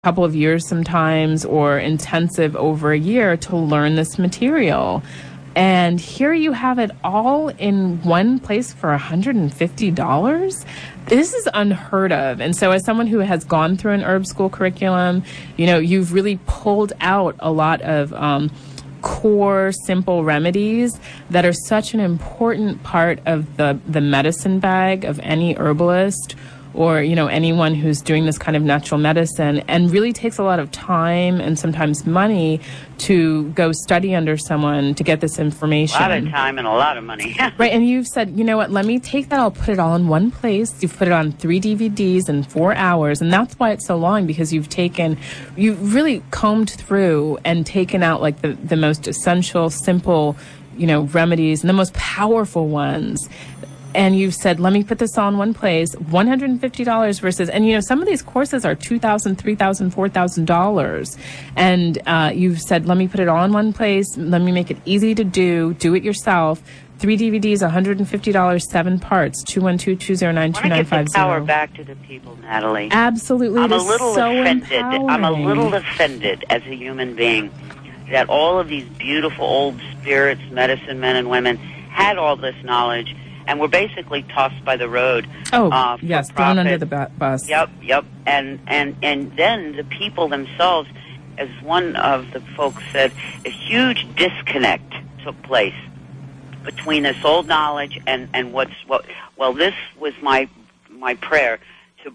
couple of years sometimes, or intensive over a year to learn this material. And here you have it all in one place for $150. This is unheard of. And so as someone who has gone through an herb school curriculum, you've really pulled out a lot of core, simple remedies that are such an important part of the medicine bag of any herbalist or, anyone who's doing this kind of natural medicine, and really takes a lot of time and sometimes money to go study under someone to get this information. A lot of time and a lot of money. Right, and you've said, you know what, let me take that, I'll put it all in one place. You've put it on 3 DVDs in 4 hours, and that's why it's so long, because you've really combed through and taken out like the most essential, simple, remedies and the most powerful ones. And you've said, let me put this all in one place, $150 versus, and some of these courses are $2,000, $3,000, $4,000. And you've said, let me put it all in one place, let me make it easy to do it yourself. 3 DVDs, $150, 7 parts, 212-209-2950. I want to give the power back to the people, Natalie. Absolutely. I'm a little offended. Empowering. I'm a little offended as a human being that all of these beautiful old spirits, medicine men and women, had all this knowledge, and we're basically tossed by the road. Oh, yes, thrown under the bus. Yep. And then the people themselves, as one of the folks said, a huge disconnect took place between this old knowledge and this was my prayer, to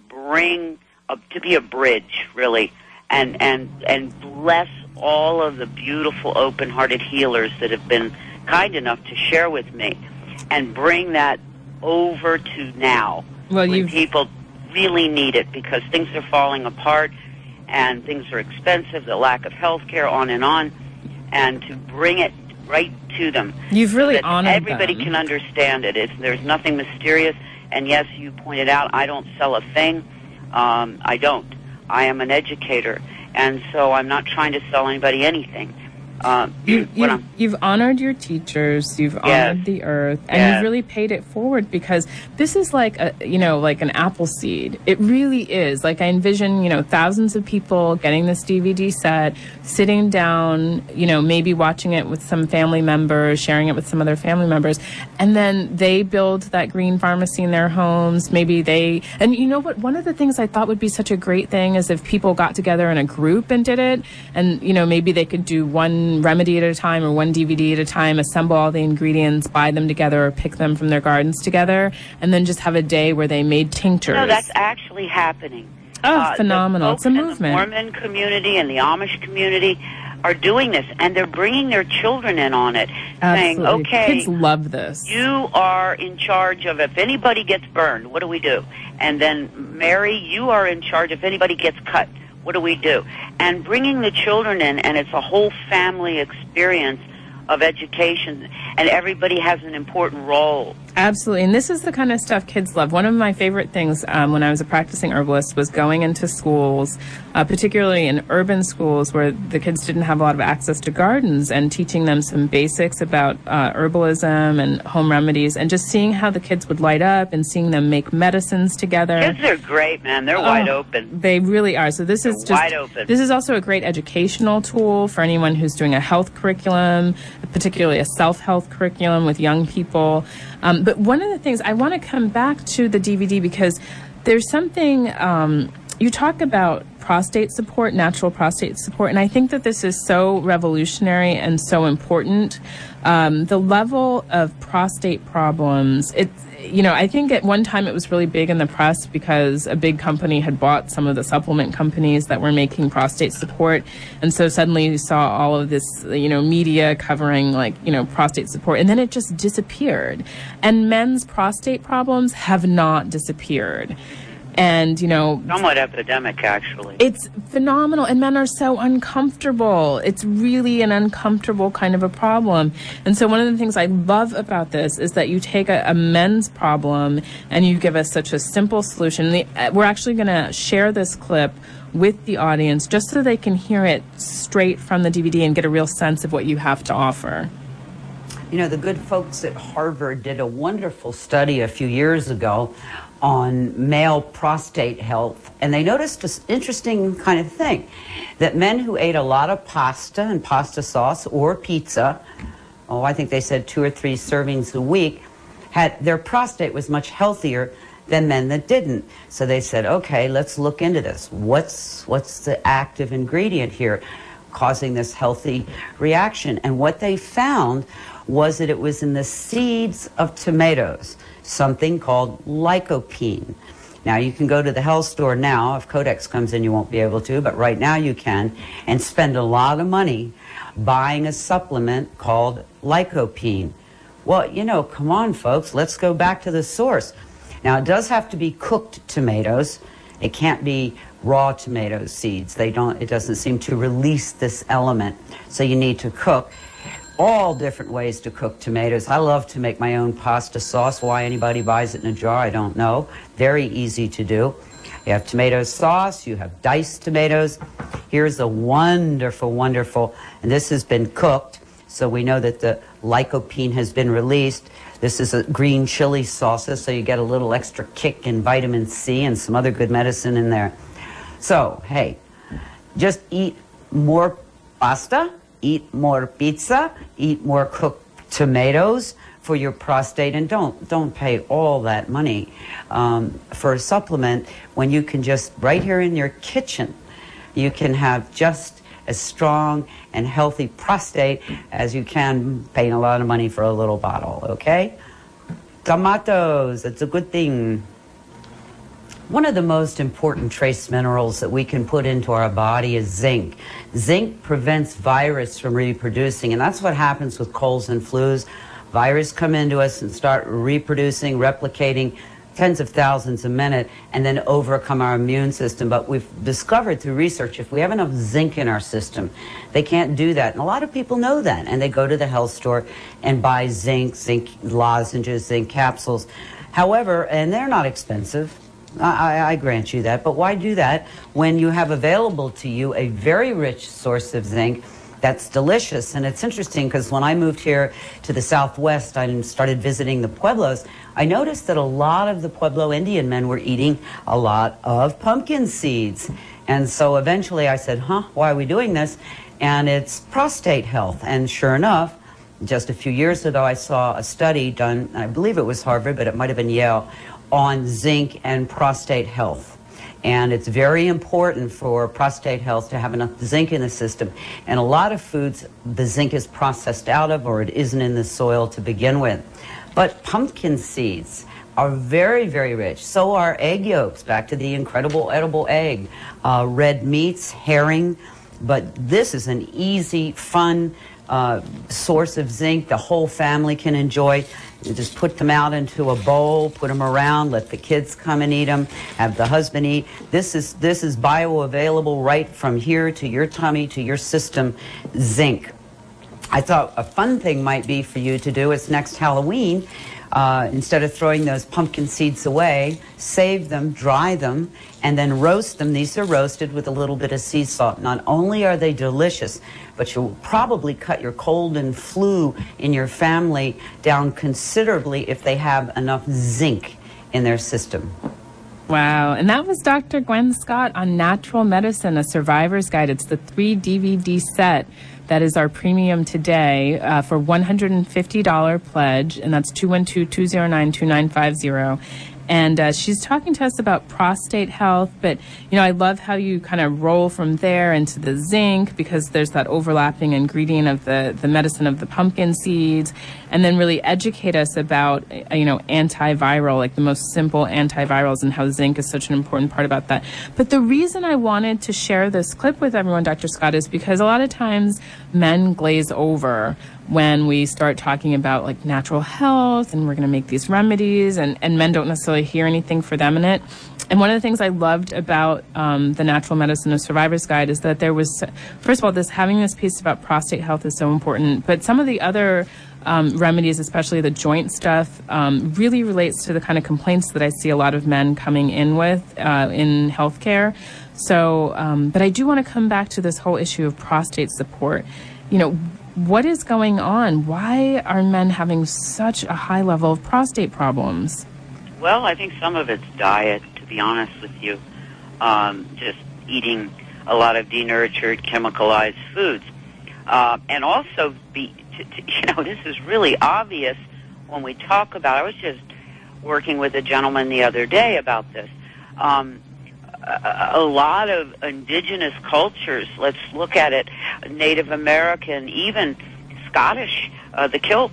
be a bridge, really, and bless all of the beautiful, open-hearted healers that have been kind enough to share with me, and bring that over to now, when people really need it, because things are falling apart and things are expensive, the lack of health care, on, and to bring it right to them. You've really honored everybody them. Can understand it. There's nothing mysterious, and yes, you pointed out, I don't sell a thing. I don't. I am an educator, and so I'm not trying to sell anybody anything. You've honored your teachers, you've honored the earth, and you've really paid it forward, because this is like like an apple seed. It really is. Like, I envision, thousands of people getting this DVD set, sitting down, maybe watching it with some family members, sharing it with some other family members, and then they build that green pharmacy in their homes. And you know what? One of the things I thought would be such a great thing is if people got together in a group and did it, and, maybe they could do one remedy at a time or one DVD at a time, assemble all the ingredients, buy them together, or pick them from their gardens together, and then just have a day where they made tinctures. No, that's actually happening. Oh, phenomenal. It's a movement. The Mormon community and the Amish community are doing this, and they're bringing their children in on it, saying, okay, kids love this. You are in charge of, if anybody gets burned, what do we do? And then, Mary, you are in charge if anybody gets cut. What do we do? And bringing the children in, and it's a whole family experience of education, and everybody has an important role. Absolutely, and this is the kind of stuff kids love. One of my favorite things when I was a practicing herbalist was going into schools, particularly in urban schools where the kids didn't have a lot of access to gardens, and teaching them some basics about herbalism and home remedies, and just seeing how the kids would light up and seeing them make medicines together. Kids are great, man. They're wide open. They really are. So this is just wide open. This is also a great educational tool for anyone who's doing a health curriculum, particularly a self-health curriculum with young people. But one of the things, I want to come back to the DVD, because there's something, you talk about prostate support, natural prostate support, and I think that this is so revolutionary and so important. The level of prostate problems, I think at one time it was really big in the press because a big company had bought some of the supplement companies that were making prostate support. And so suddenly you saw all of this, media covering prostate support, and then it just disappeared. And men's prostate problems have not disappeared. And, somewhat epidemic, actually. It's phenomenal, and men are so uncomfortable. It's really an uncomfortable kind of a problem. And so one of the things I love about this is that you take a men's problem and you give us such a simple solution. We're actually going to share this clip with the audience just so they can hear it straight from the DVD and get a real sense of what you have to offer. The good folks at Harvard did a wonderful study a few years ago on male prostate health, and they noticed an interesting kind of thing, that men who ate a lot of pasta and pasta sauce or pizza, I think they said 2 or 3 servings a week, had their prostate was much healthier than men that didn't. So they said, okay, let's look into this. What's the active ingredient here causing this healthy reaction? And what they found was that it was in the seeds of tomatoes, something called lycopene. Now, you can go to the health store now. If Codex comes in, you won't be able to, but right now you can, and spend a lot of money buying a supplement called lycopene. Well, you know, come on, folks, let's go back to the source. Now, it does have to be cooked tomatoes. It can't be raw tomato seeds. It doesn't seem to release this element, so you need to cook. All different ways to cook tomatoes. I love to make my own pasta sauce. Why anybody buys it in a jar, I don't know. Very easy to do. You have tomato sauce, you have diced tomatoes. Here's a wonderful, wonderful, and this has been cooked, so we know that the lycopene has been released. This is a green chili sauce, so you get a little extra kick and vitamin C and some other good medicine in there. So, hey, just eat more pasta, eat more pizza, eat more cooked tomatoes for your prostate, and don't pay all that money for a supplement when you can just, right here in your kitchen, you can have just as strong and healthy prostate as you can paying a lot of money for a little bottle, okay? Tomatoes, it's a good thing. One of the most important trace minerals that we can put into our body is zinc. Zinc prevents virus from reproducing, and that's what happens with colds and flus. Viruses come into us and start reproducing, replicating tens of thousands a minute, and then overcome our immune system. But we've discovered through research, if we have enough zinc in our system, they can't do that. And a lot of people know that, and they go to the health store and buy zinc lozenges, zinc capsules. However, and they're not expensive, I grant you that, but why do that when you have available to you a very rich source of zinc that's delicious? And it's interesting because when I moved here to the Southwest and started visiting the Pueblos, I noticed that a lot of the Pueblo Indian men were eating a lot of pumpkin seeds. And so eventually I said, why are we doing this? And it's prostate health. And sure enough, just a few years ago, I saw a study done, I believe it was Harvard, but it might have been Yale, on zinc and prostate health. And it's very important for prostate health to have enough zinc in the system. And a lot of foods, the zinc is processed out of, or it isn't in the soil to begin with. But pumpkin seeds are very, very rich. So are egg yolks, back to the incredible edible egg. Red meats, herring. But this is an easy, fun source of zinc the whole family can enjoy. You just put them out into a bowl, put them around, let the kids come and eat them, have the husband eat. This is bioavailable right from here to your tummy, to your system, zinc. I thought a fun thing might be for you to do is next Halloween, instead of throwing those pumpkin seeds away, save them, dry them, and then roast them. These are roasted with a little bit of sea salt. Not only are they delicious, but you'll probably cut your cold and flu in your family down considerably if they have enough zinc in their system. Wow. And that was Dr. Gwen Scott on Natural Medicine, A Survivor's Guide. It's the 3 DVD set. That is our premium today for $150 pledge, and that's 212-209-2950. And she's talking to us about prostate health, but, you know, I love how you kind of roll from there into the zinc, because there's that overlapping ingredient of the medicine of the pumpkin seeds, and then really educate us about, you know, antiviral, like the most simple antivirals, and how zinc is such an important part about that. But the reason I wanted to share this clip with everyone, Dr. Scott, is because a lot of times men glaze over when we start talking about like natural health and we're going to make these remedies, and men don't necessarily hear anything for them in it. And one of the things I loved about the Natural Medicine of Survivor's Guide is that there was, first of all, having this piece about prostate health is so important, but some of the other remedies, especially the joint stuff, really relates to the kind of complaints that I see a lot of men coming in with in healthcare. So, but I do want to come back to this whole issue of prostate support. You know, what is going on? Why are men having such a high level of prostate problems? Well, I think some of it's diet, to be honest with you. Just eating a lot of denatured, chemicalized foods. And also, this is really obvious when we talk about, I was just working with a gentleman the other day about this. A lot of indigenous cultures, let's look at it, Native American, even Scottish, the kilt,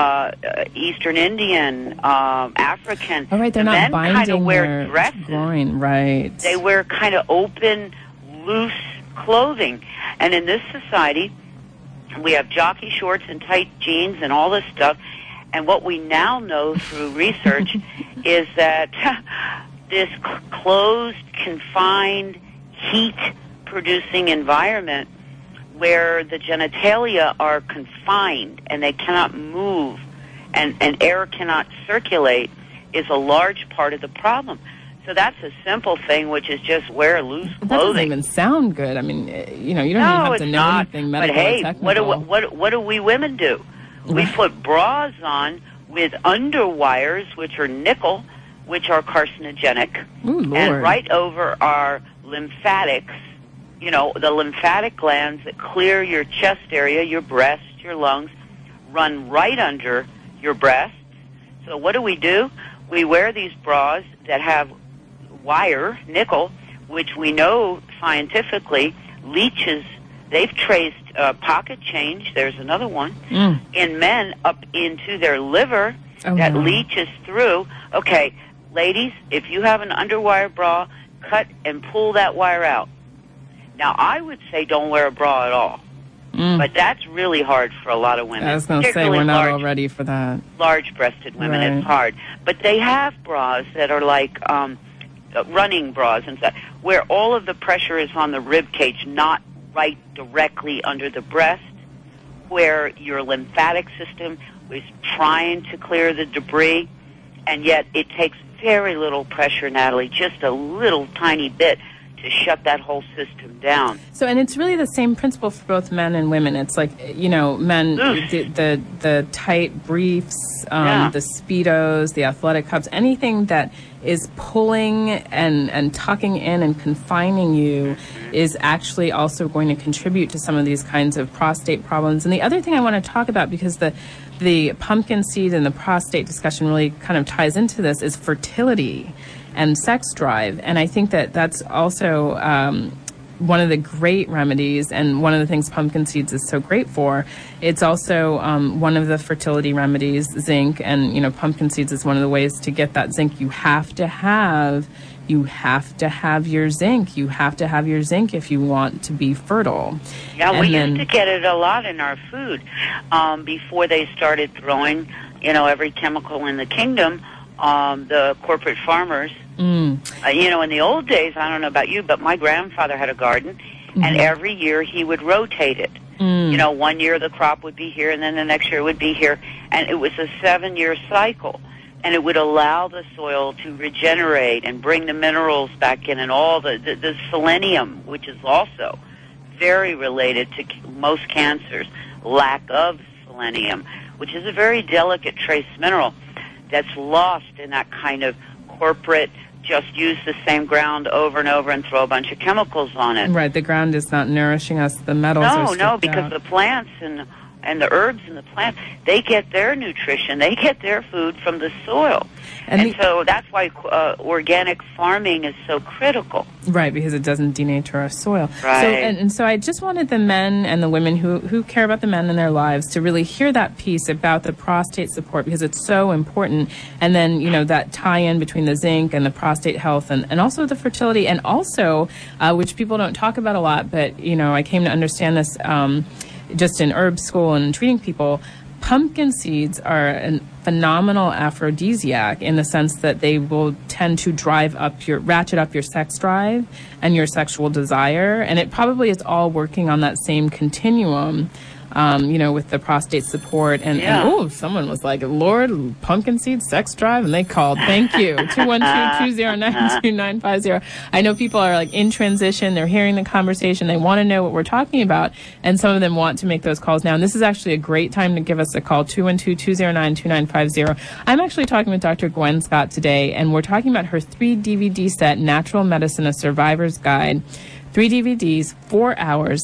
Eastern Indian, African. Oh, right, they're not men binding kind of wear their dresses. groin, right. They wear kind of open, loose clothing. And in this society, we have jockey shorts and tight jeans and all this stuff. And what we now know through research is that this closed, confined, heat-producing environment where the genitalia are confined and they cannot move and air cannot circulate is a large part of the problem. So that's a simple thing, which is just wear loose clothing. That doesn't even sound good. I mean, you don't even have to know anything medical but hey, or technical. what do we women do? We put bras on with underwires, which are nickel, which are carcinogenic, Ooh, Lord. and right over our lymphatics, the lymphatic glands that clear your chest area, your breast, your lungs, run right under your breasts. So what do? We wear these bras that have wire, nickel, which we know scientifically leaches. They've traced pocket change, there's another one, in men up into their liver that leaches through. Okay, ladies, if you have an underwire bra, cut and pull that wire out. Now, I would say don't wear a bra at all. But that's really hard for a lot of women. I was going to say, we're not all ready for that. Large-breasted women, It's hard. But they have bras that are like running bras and stuff, where all of the pressure is on the rib cage, not right directly under the breast, where your lymphatic system is trying to clear the debris, and yet it takes very little pressure, Natalie, just a little tiny bit to shut that whole system down. So, and it's really the same principle for both men and women. It's like, men, the tight briefs, the Speedos, the athletic cups, anything that is pulling and tucking in and confining you is actually also going to contribute to some of these kinds of prostate problems. And the other thing I want to talk about, because the pumpkin seed and the prostate discussion really kind of ties into this, is fertility and sex drive. And I think that that's also one of the great remedies, and one of the things pumpkin seeds is so great for. It's also one of the fertility remedies, zinc, and pumpkin seeds is one of the ways to get that zinc. You have to have your zinc. You have to have your zinc if you want to be fertile. Yeah, we used to get it a lot in our food before they started throwing, every chemical in the kingdom. The corporate farmers, in the old days, I don't know about you, but my grandfather had a garden, and every year he would rotate it. 1 year the crop would be here, and then the next year it would be here, and it was a 7-year cycle, and it would allow the soil to regenerate and bring the minerals back in, and all the selenium, which is also very related to most cancers, lack of selenium, which is a very delicate trace mineral that's lost in that kind of corporate, just use the same ground over and over and throw a bunch of chemicals on it. Right, the ground is not nourishing us. The metals are stripped out. Because the plants and the herbs and the plants, they get their nutrition, they get their food from the soil. And so that's why organic farming is so critical. Right, because it doesn't denature our soil. Right. So I just wanted the men and the women who care about the men in their lives to really hear that piece about the prostate support, because it's so important. And then, that tie-in between the zinc and the prostate health and also the fertility, and also, which people don't talk about a lot, but, I came to understand this just in herb school and treating people. Pumpkin seeds are a phenomenal aphrodisiac in the sense that they will tend to ratchet up your sex drive and your sexual desire. And it probably is all working on that same continuum with the prostate support. And someone was like, Lord, pumpkin seed sex drive, and they called. Thank you. 212-209-2950. I know people are like in transition. They're hearing the conversation. They want to know what we're talking about, and some of them want to make those calls now. And this is actually a great time to give us a call, 212-209-2950. I'm actually talking with Dr. Gwen Scott today, and we're talking about her 3 DVD set, Natural Medicine, A Survivor's Guide. 3 DVDs, 4 hours,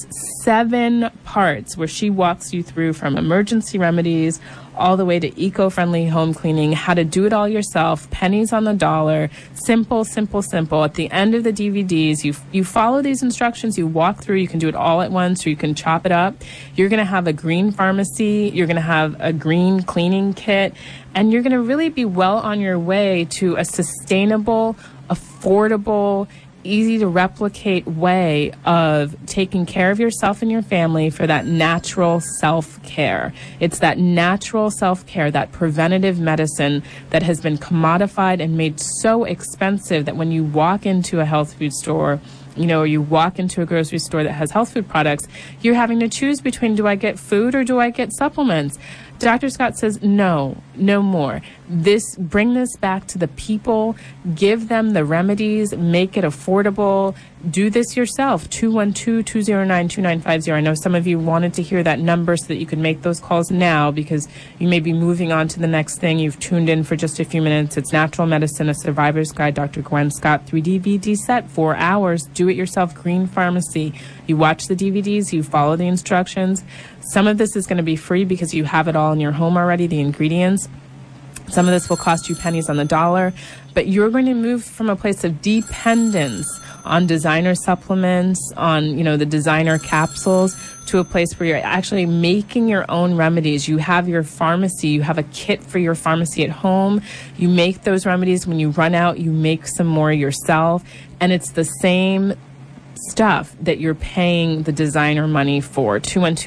7 parts, where she walks you through from emergency remedies all the way to eco-friendly home cleaning, how to do it all yourself, pennies on the dollar, simple, simple, simple. At the end of the DVDs, you follow these instructions, you walk through, you can do it all at once, or you can chop it up. You're going to have a green pharmacy, you're going to have a green cleaning kit, and you're going to really be well on your way to a sustainable, affordable, easy to replicate way of taking care of yourself and your family for that natural self-care. It's that natural self-care, that preventative medicine that has been commodified and made so expensive that when you walk into a health food store, or you walk into a grocery store that has health food products, you're having to choose between, do I get food or do I get supplements? Dr. Scott says, no more. Bring this back to the people, give them the remedies, make it affordable. Do this yourself, 212-209-2950. I know some of you wanted to hear that number so that you could make those calls now because you may be moving on to the next thing. You've tuned in for just a few minutes. It's Natural Medicine, A Survivor's Guide, Dr. Gwen Scott, 3 DVD set, 4 hours, do-it-yourself, green pharmacy. You watch the DVDs, you follow the instructions. Some of this is going to be free because you have it all in your home already, the ingredients. Some of this will cost you pennies on the dollar, but you're going to move from a place of dependence on designer supplements, on, the designer capsules, to a place where you're actually making your own remedies. You have your pharmacy, you have a kit for your pharmacy at home. You make those remedies. When you run out, you make some more yourself, and it's the same stuff that you're paying the designer money for.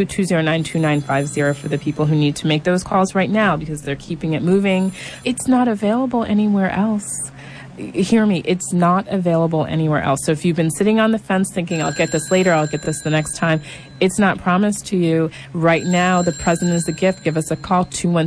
212-209-2950 for the people who need to make those calls right now because they're keeping it moving. It's not available anywhere else. Hear me, it's not available anywhere else. So if you've been sitting on the fence thinking, I'll get this later, I'll get this the next time, it's not promised to you. Right now, the present is the gift. Give us a call,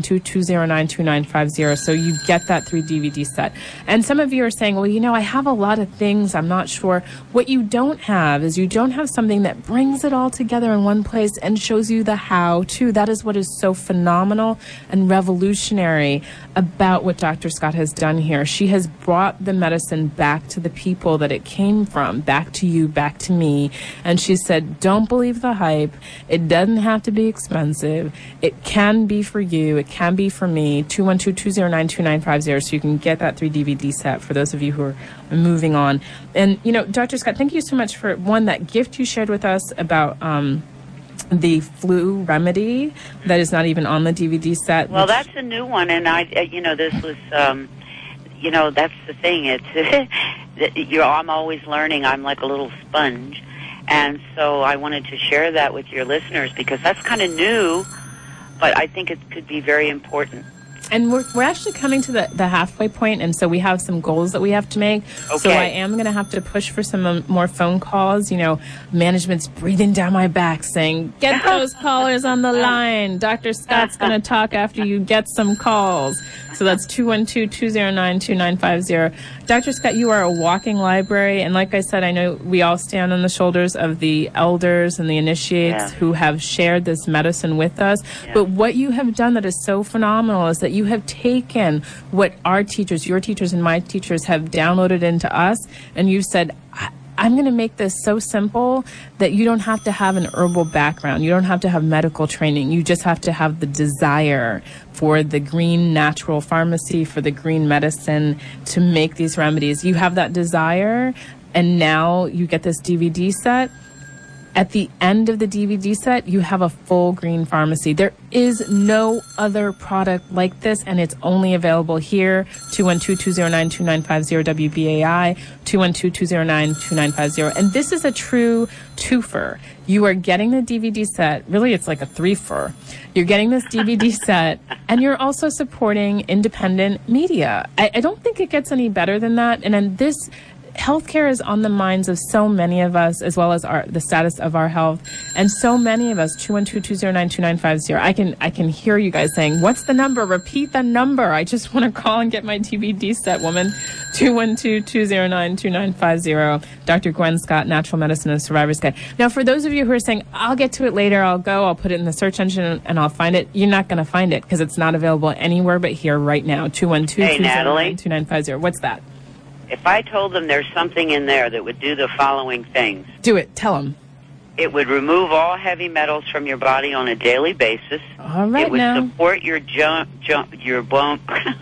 212-209-2950, so you get that 3 DVD set. And some of you are saying, well, I have a lot of things, I'm not sure. What you don't have is you don't have something that brings it all together in one place and shows you the how-to. That is what is so phenomenal and revolutionary about what Dr. Scott has done here. She has brought the medicine back to the people that it came from, back to you, back to me. And she said, don't believe the hype. It doesn't have to be expensive. It can be for you. It can be for me. 212-209-2950, so you can get that 3 DVD set for those of you who are moving on. And, Dr. Scott, thank you so much for, that gift you shared with us about the flu remedy that is not even on the DVD set. Well, that's a new one, and this was, that's the thing. It's, I'm always learning. I'm like a little sponge. And so I wanted to share that with your listeners because that's kind of new, but I think it could be very important. And we're actually coming to the halfway point, and so we have some goals that we have to make. Okay. So I am going to have to push for some more phone calls. Management's breathing down my back saying, get those callers on the line. Dr. Scott's going to talk after you get some calls. So that's 212-209-2950. Dr. Scott, you are a walking library, and like I said, I know we all stand on the shoulders of the elders and the initiates who have shared this medicine with us. Yeah. But what you have done that is so phenomenal is that you have taken what our teachers, your teachers and my teachers have downloaded into us, and you've said, I'm going to make this so simple that you don't have to have an herbal background. You don't have to have medical training. You just have to have the desire for the green natural pharmacy, for the green medicine to make these remedies. You have that desire, and now you get this DVD set. At the end of the DVD set, you have a full green pharmacy. There is no other product like this, and it's only available here. 212-209-2950 WBAI, 212-209-2950. And this is a true twofer. You are getting the DVD set. Really, it's like a threefer. You're getting this DVD set, and you're also supporting independent media. I don't think it gets any better than that. And then this healthcare is on the minds of so many of us, as well as the status of our health. And so many of us, 212-209-2950. I can hear you guys saying, what's the number? Repeat the number. I just want to call and get my TBD set, woman. 212-209-2950. Dr. Gwen Scott, Natural Medicine and Survivor's Guide. Now, for those of you who are saying, I'll get to it later, I'll put it in the search engine and I'll find it. You're not going to find it because it's not available anywhere but here right now. 212-209-2950. What's that? If I told them there's something in there that would do the following things. Do it. Tell them. It would remove all heavy metals from your body on a daily basis. All right, it would now. support your your bone,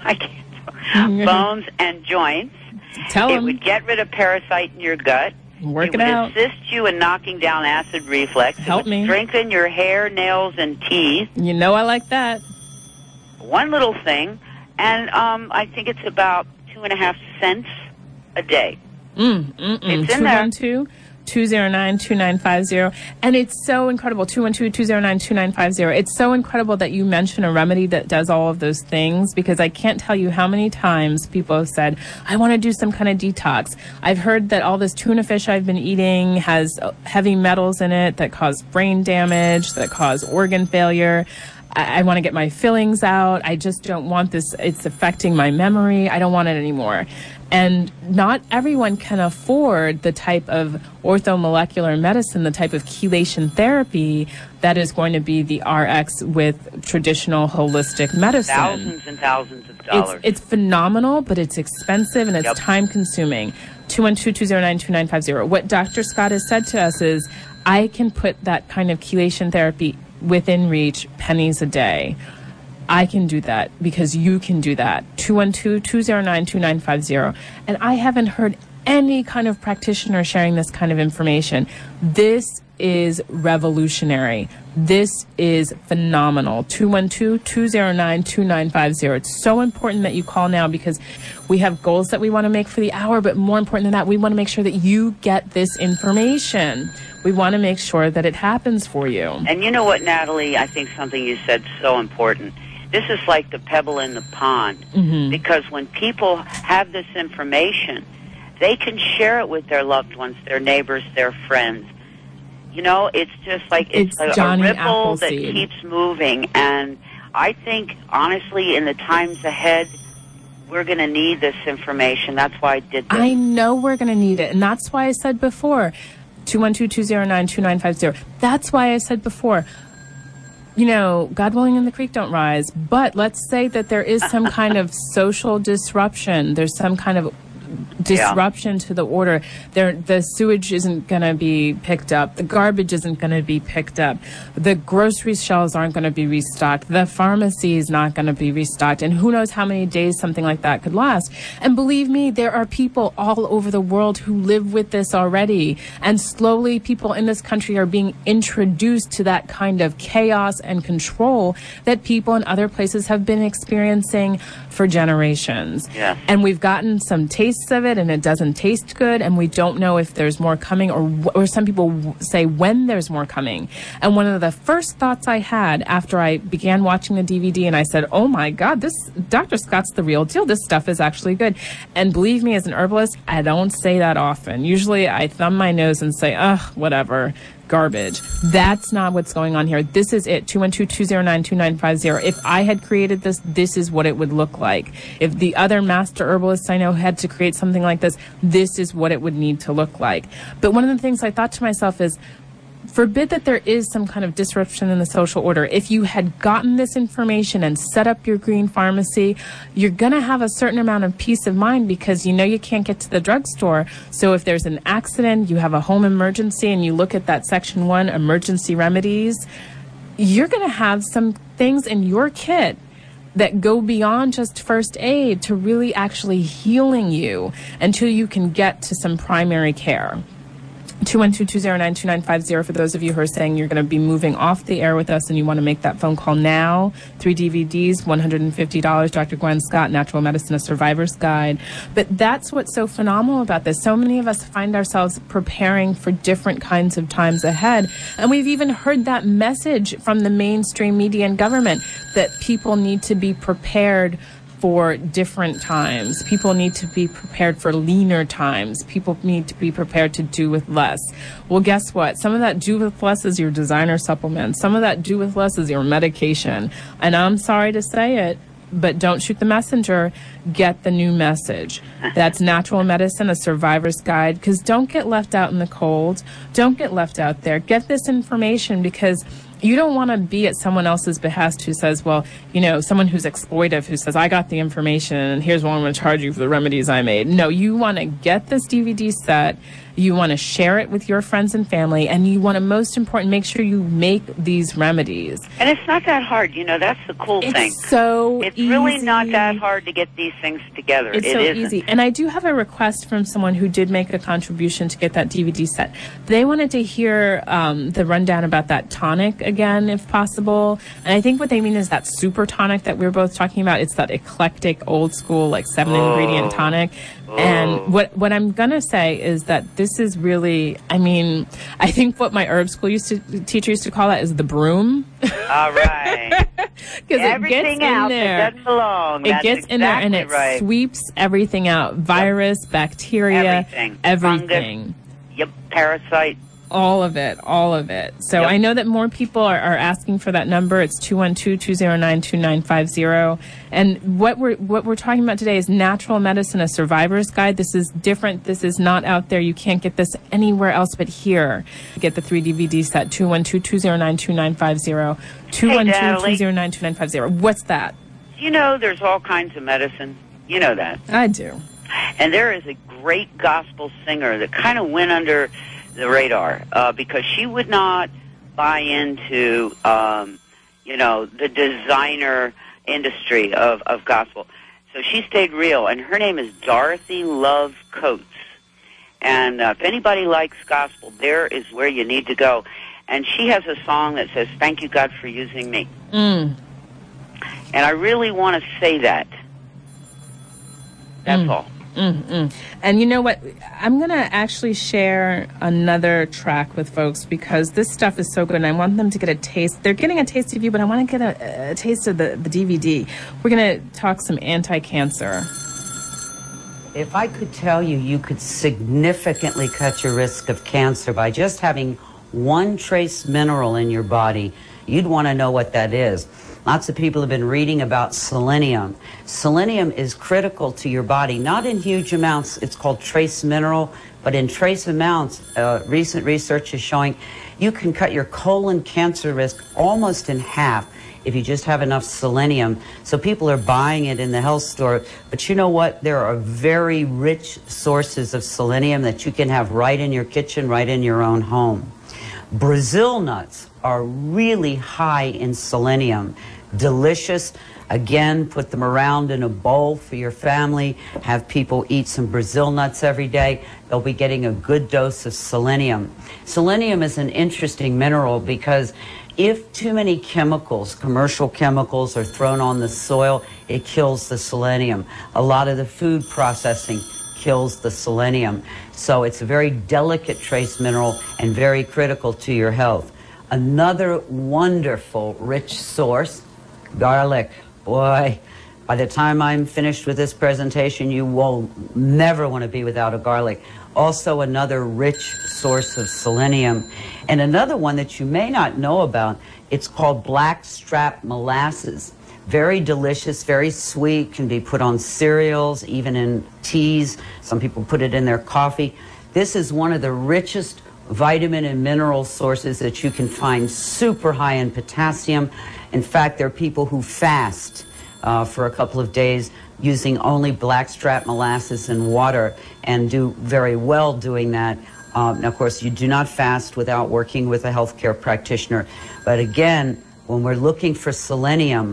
bones and joints. Tell them. It would get rid of parasite in your gut. Work it out. It would assist you in knocking down acid reflux. Help me. Strengthen your hair, nails, and teeth. You know I like that. One little thing, and I think it's about 2.5 cents a day. It's in there. 209-2950. And it's so incredible. 212-209-2950. It's so incredible that you mention a remedy that does all of those things, because I can't tell you how many times people have said, I want to do some kind of detox. I've heard that all this tuna fish I've been eating has heavy metals in it that cause brain damage, that cause organ failure. I want to get my fillings out. I just don't want this. It's affecting my memory. I don't want it anymore. And not everyone can afford the type of orthomolecular medicine, the type of chelation therapy that is going to be the RX with traditional holistic medicine. Thousands and thousands of dollars. It's phenomenal, but it's expensive and it's time consuming. 212-209-2950. What Dr. Scott has said to us is, I can put that kind of chelation therapy within reach, pennies a day. I can do that because you can do that. 212-209-2950. And I haven't heard any kind of practitioner sharing this kind of information. This is revolutionary. This is phenomenal. 212-209-2950. It's so important that you call now because we have goals that we want to make for the hour, but more important than that, we want to make sure that you get this information. We want to make sure that it happens for you. And you know what, Natalie? I think something you said so important. This is like the pebble in the pond, because when people have this information, they can share it with their loved ones, their neighbors, their friends. You know, it's just like it's like a ripple that keeps moving. And I think, honestly, in the times ahead, we're going to need this information. That's why I did this. I know we're going to need it, and that's why I said before, 212-209-2950. That's why I said before, you know, God willing and the creek don't rise, but let's say that there is some kind of social disruption. There's some kind of disruption to the order. The sewage isn't going to be picked up. The garbage isn't going to be picked up. The grocery shelves aren't going to be restocked. The pharmacy is not going to be restocked. And who knows how many days something like that could last. And believe me, there are people all over the world who live with this already. And slowly people in this country are being introduced to that kind of chaos and control that people in other places have been experiencing for generations. Yeah. And we've gotten some tastes of it, and it doesn't taste good, and we don't know if there's more coming, or some people say when there's more coming. And one of the first thoughts I had after I began watching the DVD, and I said, oh my God, this Dr. Scott's the real deal. This stuff is actually good. And believe me, as an herbalist, I don't say that often. Usually I thumb my nose and say, ugh, whatever. Garbage. That's not what's going on here. This is it. 212-209-2950. If I had created this, this is what it would look like. If the other master herbalists I know had to create something like this, this is what it would need to look like. But one of the things I thought to myself is, forbid that there is some kind of disruption in the social order. If you had gotten this information and set up your green pharmacy, you're going to have a certain amount of peace of mind because you know you can't get to the drugstore. So if there's an accident, you have a home emergency, and you look at that Section 1 emergency remedies, you're going to have some things in your kit that go beyond just first aid to really actually healing you until you can get to some primary care. 212-209-2950 for those of you who are saying you're going to be moving off the air with us and you want to make that phone call now. 3 DVDs, $150. Dr. Gwen Scott, Natural Medicine, A Survivor's Guide. But that's what's so phenomenal about this. So many of us find ourselves preparing for different kinds of times ahead. And we've even heard that message from the mainstream media and government that people need to be prepared for different times. People need to be prepared for leaner times. People need to be prepared to do with less. Well, guess what? Some of that do with less is your designer supplement. Some of that do with less is your medication. And I'm sorry to say it, but don't shoot the messenger. Get the new message. That's Natural Medicine, a Survivor's Guide, because don't get left out in the cold. Don't get left out there. Get this information, because you don't want to be at someone else's behest who says, well, you know, someone who's exploitive, who says, I got the information and here's what I'm going to charge you for the remedies I made. No, you want to get this DVD set. You want to share it with your friends and family, and you want to, most important, make sure you make these remedies. And it's not that hard. You know, that's the cool thing. It's so It's easy. really not that hard to get these things together. It's so easy. And I do have a request from someone who did make a contribution to get that DVD set. They wanted to hear the rundown about that tonic again, if possible. And I think what they mean is that super tonic that we were both talking about. It's that eclectic, old school, like 7-ingredient tonic. And what I'm going to say is that this is really, I mean, I think what my herb school teacher used to call that is the broom. All right. Because it gets in out there. That doesn't belong. It gets in there and it right. sweeps everything out. Virus, bacteria, everything. Fungus. Yep, parasite. All of it, all of it. So Yep. I know that more people are asking for that number. It's 212-209-2950. And what we're talking about today is Natural Medicine, a Survivor's Guide. This is different. This is not out there. You can't get this anywhere else but here. Get the 3 DVD set, 212-209-2950, 212-209-2950. What's that? You know, there's all kinds of medicine. You know that. I do. And there is a great gospel singer that kind of went under the radar because she would not buy into, you know, the designer industry of gospel. So she stayed real, and her name is Dorothy Love Coates. And if anybody likes gospel, there is where you need to go. And she has a song that says, "Thank you, God, for using me." And I really want to say that. That's all. And you know what? I'm going to actually share another track with folks because this stuff is so good and I want them to get a taste. They're getting a taste of you, but I want to get a taste of the DVD. We're going to talk some anti-cancer. If I could tell you, you could significantly cut your risk of cancer by just having one trace mineral in your body, you'd want to know what that is. Lots of people have been reading about selenium. Selenium is critical to your body, not in huge amounts. It's called trace mineral, but in trace amounts, recent research is showing you can cut your colon cancer risk almost in half if you just have enough selenium. So people are buying it in the health store, but you know what? There are very rich sources of selenium that you can have right in your kitchen, right in your own home. Brazil nuts are really high in selenium. Delicious. Again, put them around in a bowl for your family. Have people eat some Brazil nuts every day. They'll be getting a good dose of selenium. Selenium is an interesting mineral because if too many chemicals, commercial chemicals, are thrown on the soil, it kills the selenium. A lot of the food processing kills the selenium. So it's a very delicate trace mineral and very critical to your health. Another wonderful rich source, garlic. Boy, by the time I'm finished with this presentation, you will never want to be without a garlic. Also another rich source of selenium. And another one that you may not know about, it's called blackstrap molasses. Very delicious, very sweet, can be put on cereals, even in teas. Some people put it in their coffee. This is one of the richest vitamin and mineral sources that you can find, super high in potassium. In fact, there are people who fast for a couple of days using only blackstrap molasses and water and do very well doing that. Now, of course, you do not fast without working with a healthcare practitioner. But again, when we're looking for selenium,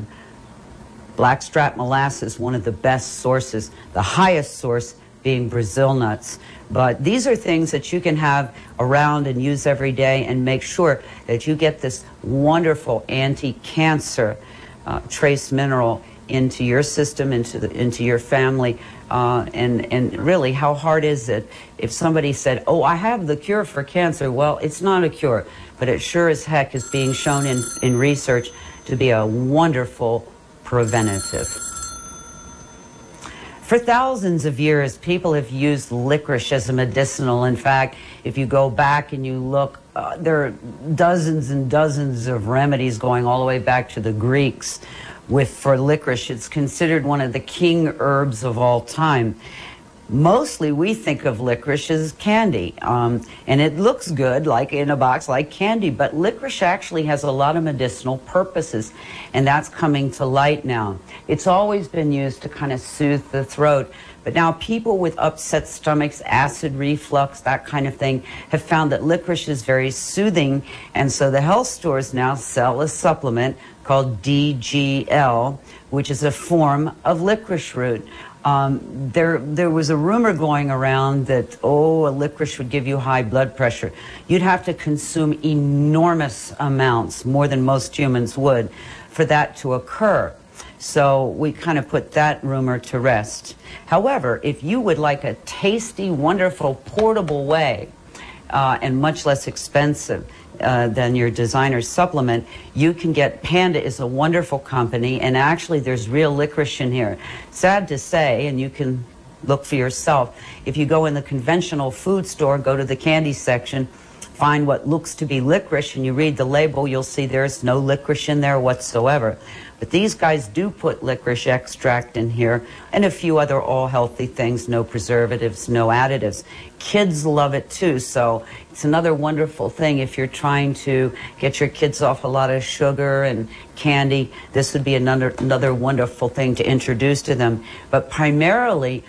blackstrap molasses, one of the best sources, the highest source being Brazil nuts. But these are things that you can have around and use every day and make sure that you get this wonderful anti-cancer trace mineral into your system, into your family. And really, how hard is it if somebody said, oh, I have the cure for cancer? Well, it's not a cure, but it sure as heck is being shown in research to be a wonderful preventative. For thousands of years, people have used licorice as a medicinal. In fact, if you go back and you look, there are dozens and dozens of remedies going all the way back to the Greeks for licorice. It's considered one of the king herbs of all time. Mostly we think of licorice as candy, and it looks good like in a box like candy, but licorice actually has a lot of medicinal purposes, and that's coming to light now. It's always been used to kind of soothe the throat, but now people with upset stomachs, acid reflux, that kind of thing, have found that licorice is very soothing, and so the health stores now sell a supplement called DGL, which is a form of licorice root. There was a rumor going around that, a licorice would give you high blood pressure. You'd have to consume enormous amounts, more than most humans would, for that to occur. So we kind of put that rumor to rest. However, if you would like a tasty, wonderful, portable way, and much less expensive than your designer supplement, you can get, Panda is a wonderful company, and actually there's real licorice in here. Sad to say, and you can look for yourself, if you go in the conventional food store, go to the candy section, find what looks to be licorice, and you read the label, you'll see there's no licorice in there whatsoever. But these guys do put licorice extract in here and a few other all-healthy things, no preservatives, no additives. Kids love it too, so it's another wonderful thing if you're trying to get your kids off a lot of sugar and candy. This would be another wonderful thing to introduce to them. But primarily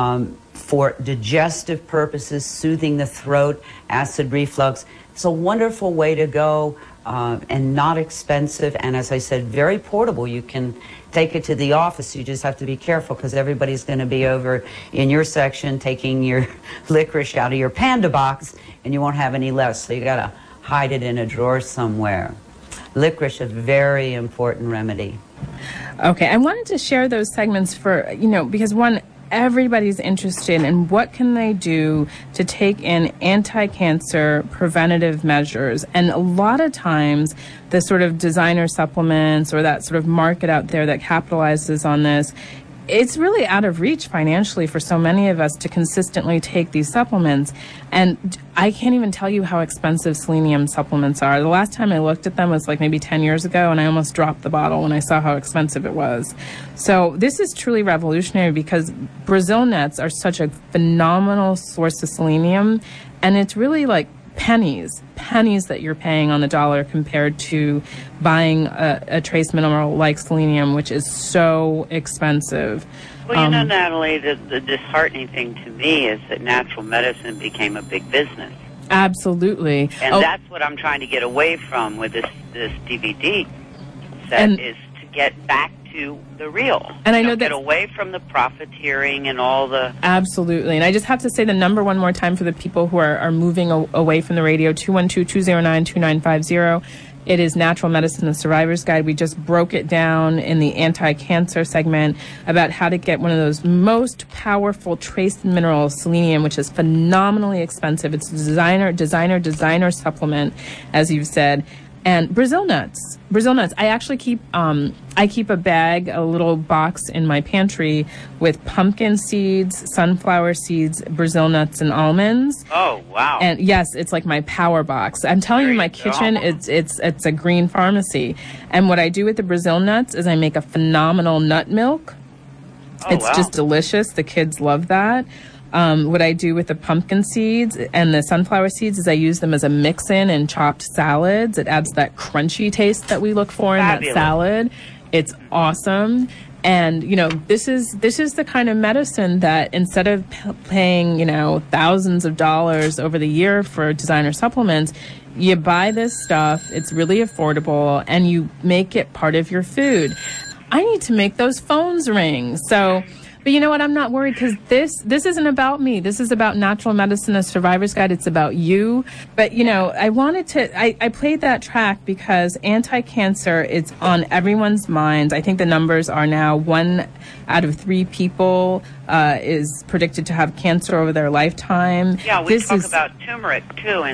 for digestive purposes, soothing the throat, acid reflux, it's a wonderful way to go. And not expensive, and as I said, very portable. You can take it to the office. You just have to be careful because everybody's going to be over in your section taking your licorice out of your Panda box, and you won't have any left, so you got to hide it in a drawer somewhere. Licorice is a very important remedy. Okay, I wanted to share those segments for, because one, everybody's interested in what can they do to take in anti-cancer preventative measures. And a lot of times the sort of designer supplements or that sort of market out there that capitalizes on this, it's really out of reach financially for so many of us to consistently take these supplements. And I can't even tell you how expensive selenium supplements are. The last time I looked at them was like maybe 10 years ago, and I almost dropped the bottle when I saw how expensive it was. So this is truly revolutionary because Brazil nuts are such a phenomenal source of selenium, and it's really like pennies that you're paying on the dollar compared to buying a trace mineral like selenium, which is so expensive. Well, Natalie, the disheartening thing to me is that natural medicine became a big business. Absolutely. And that's what I'm trying to get away from with this DVD set, is to get back to the real. And I know that get away from the profiteering and all the... Absolutely. And I just have to say the number one more time for the people who are moving away from the radio, 212-209-2950. It is Natural Medicine, the Survivor's Guide. We just broke it down in the anti-cancer segment about how to get one of those most powerful trace minerals, selenium, which is phenomenally expensive. It's a designer supplement, as you've said. And Brazil nuts. I actually keep a bag, a little box in my pantry with pumpkin seeds, sunflower seeds, Brazil nuts, and almonds. Oh, wow. And yes, it's like my power box. I'm telling you, my kitchen, it's a green pharmacy. And what I do with the Brazil nuts is I make a phenomenal nut milk. It's just delicious. The kids love that. What I do with the pumpkin seeds and the sunflower seeds is I use them as a mix-in in chopped salads. It adds that crunchy taste that we look for in that salad. It's awesome. And, this is the kind of medicine that instead of paying, thousands of dollars over the year for designer supplements, you buy this stuff, it's really affordable, and you make it part of your food. I need to make those phones ring. But you know what? I'm not worried because this isn't about me. This is about Natural Medicine, a Survivor's Guide. It's about you. But, I wanted to, I played that track because anti-cancer is on everyone's minds. I think the numbers are now 1 out of 3 people is predicted to have cancer over their lifetime. Yeah, we talk about turmeric, too, in that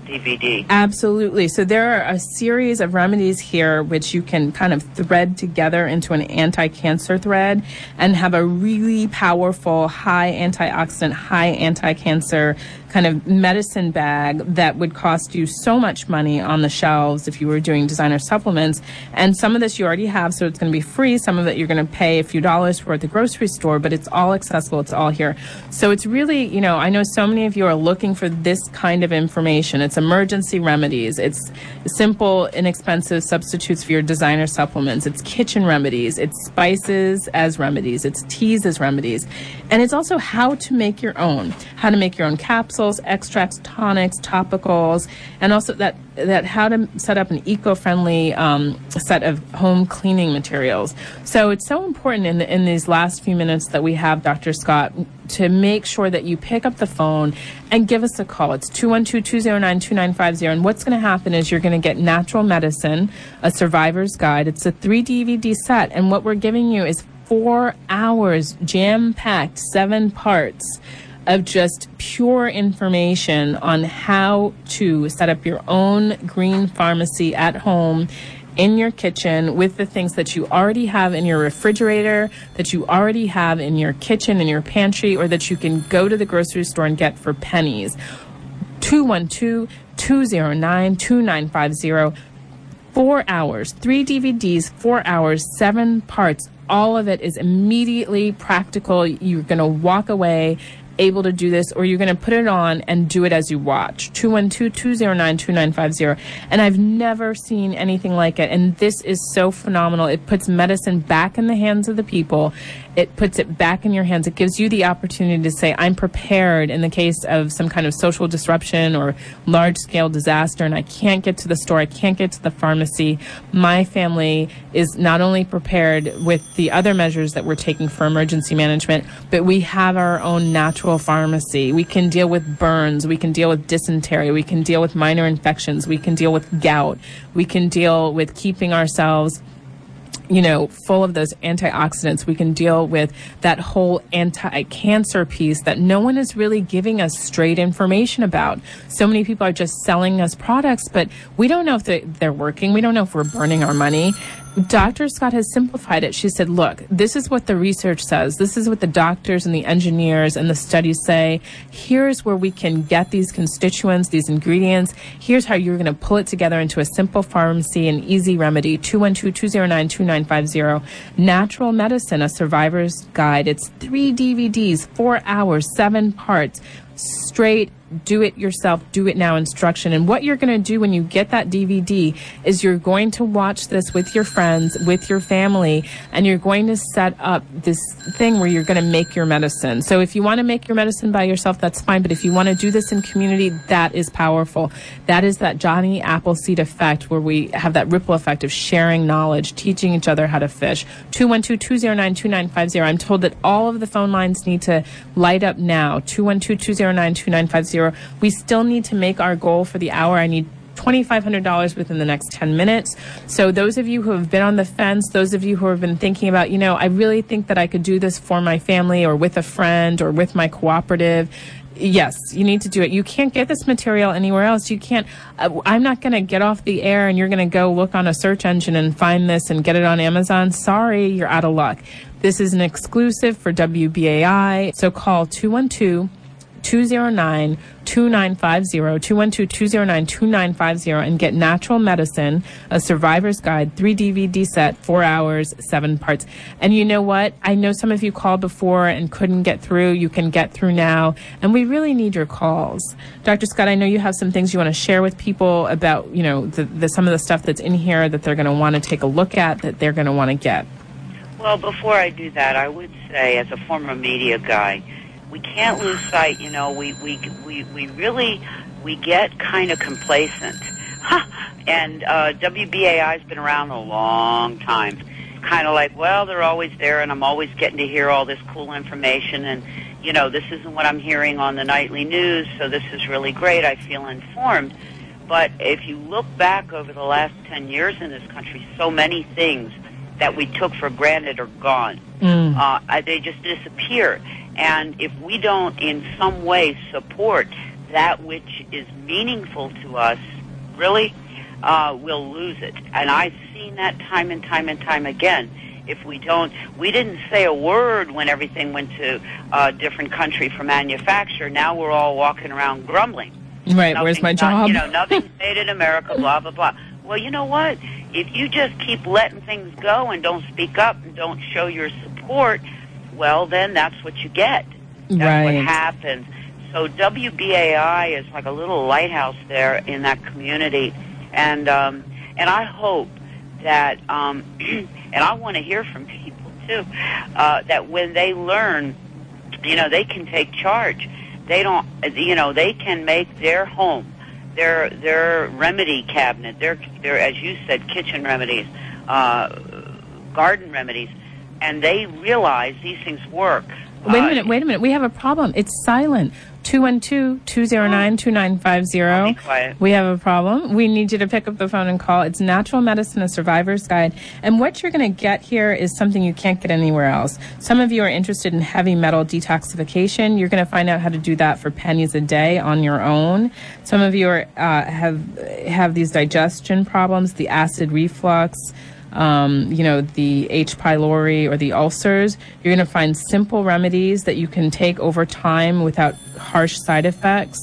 DVD. Absolutely. So there are a series of remedies here which you can kind of thread together into an anti-cancer thread and have a really powerful, high antioxidant, high anti-cancer kind of medicine bag that would cost you so much money on the shelves if you were doing designer supplements. And some of this you already have, so it's going to be free. Some of it you're going to pay a few dollars for at the grocery store, but it's all accessible. It's all here. So it's really, you know, I know so many of you are looking for this kind of information. It's emergency remedies. It's simple, inexpensive substitutes for your designer supplements. It's kitchen remedies. It's spices as remedies. It's teas as remedies. And it's also how to make your own capsules, extracts, tonics, topicals, and also that how to set up an eco-friendly set of home cleaning materials. So it's so important in these last few minutes that we have, Dr. Scott, to make sure that you pick up the phone and give us a call. It's 212-209-2950. And what's going to happen is you're going to get Natural Medicine, a survivor's guide. It's a 3 DVD set. And what we're giving you is 4 hours, jam-packed, 7 parts of just pure information on how to set up your own green pharmacy at home in your kitchen with the things that you already have in your refrigerator, that you already have in your kitchen, in your pantry, or that you can go to the grocery store and get for pennies. 212-209-2950. 4 hours, 3 DVDs, 4 hours, 7 parts. All of it is immediately practical. You're going to walk away able to do this, or you're going to put it on and do it as you watch. 212-209-2950. And I've never seen anything like it. And this is so phenomenal. It puts medicine back in the hands of the people. It puts it back in your hands. It gives you the opportunity to say, I'm prepared in the case of some kind of social disruption or large-scale disaster, and I can't get to the store, I can't get to the pharmacy. My family is not only prepared with the other measures that we're taking for emergency management, but we have our own natural pharmacy. We can deal with burns, we can deal with dysentery, we can deal with minor infections, we can deal with gout, we can deal with keeping ourselves full of those antioxidants. We can deal with that whole anti-cancer piece that no one is really giving us straight information about. So many people are just selling us products, but we don't know if they're working. We don't know if we're burning our money. Dr. Scott has simplified it. She said, look, this is what the research says. This is what the doctors and the engineers and the studies say. Here's where we can get these constituents, these ingredients. Here's how you're going to pull it together into a simple pharmacy, an easy remedy. 212-209-2950. Natural Medicine, a survivor's guide. It's 3 DVDs, 4 hours, 7 parts. Straight do it yourself, do it now instruction. And what you're going to do when you get that DVD is you're going to watch this with your friends, with your family, and you're going to set up this thing where you're going to make your medicine. So if you want to make your medicine by yourself, that's fine. But if you want to do this in community, that is powerful. That is that Johnny Appleseed effect where we have that ripple effect of sharing knowledge, teaching each other how to fish. 212-209-2950. I'm told that all of the phone lines need to light up now. 212-209-2950. We still need to make our goal for the hour. I need $2,500 within the next 10 minutes. So those of you who have been on the fence, those of you who have been thinking about, I really think that I could do this for my family or with a friend or with my cooperative, yes, you need to do it. You can't get this material anywhere else. You can't. I'm not going to get off the air and you're going to go look on a search engine and find this and get it on Amazon. Sorry, you're out of luck. This is an exclusive for WBAI. So call 212-209-2950, 212-209-2950, and get Natural Medicine, a survivor's guide, 3 DVD set, 4 hours, 7 parts. And you know what? I know some of you called before and couldn't get through. You can get through now, and we really need your calls. Dr. Scott, I know you have some things you want to share with people about, some of the stuff that's in here that they're going to want to take a look at, that they're going to want to get. Well, before I do that, I would say, as a former media guy, we can't lose sight. We get kind of complacent. And WBAI's been around a long time. Kind of like, well, they're always there, and I'm always getting to hear all this cool information. And, this isn't what I'm hearing on the nightly news, so this is really great. I feel informed. But if you look back over the last 10 years in this country, so many things that we took for granted are gone. They just disappear. And if we don't in some way support that which is meaningful to us, really, we'll lose it. And I've seen that time and time and time again. If we didn't say a word when everything went to a different country for manufacture. Now we're all walking around grumbling. Right, where's my job? Nothing's made in America, blah, blah, blah. Well, you know what? If you just keep letting things go and don't speak up and don't show your support, well, then that's what you get. That's what happens. So WBAI is like a little lighthouse there in that community. And I hope that, and I want to hear from people, too, that when they learn, they can take charge. They don't, they can make their home, their remedy cabinet, their, as you said, kitchen remedies, garden remedies, and they realize these things work. Wait a minute. We have a problem. It's silent. 212-209-2950. We have a problem. We need you to pick up the phone and call. It's Natural Medicine, a Survivor's Guide. And what you're going to get here is something you can't get anywhere else. Some of you are interested in heavy metal detoxification. You're going to find out how to do that for pennies a day on your own. Some of you are have these digestion problems, the acid reflux, the H. pylori or the ulcers. You're going to find simple remedies that you can take over time without harsh side effects.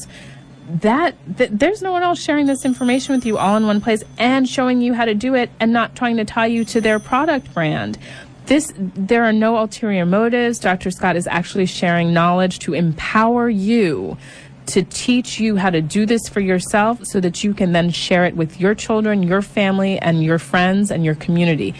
There's no one else sharing this information with you all in one place and showing you how to do it and not trying to tie you to their product brand. There are no ulterior motives. Dr. Scott is actually sharing knowledge to empower you, to teach you how to do this for yourself so that you can then share it with your children, your family, and your friends and your community.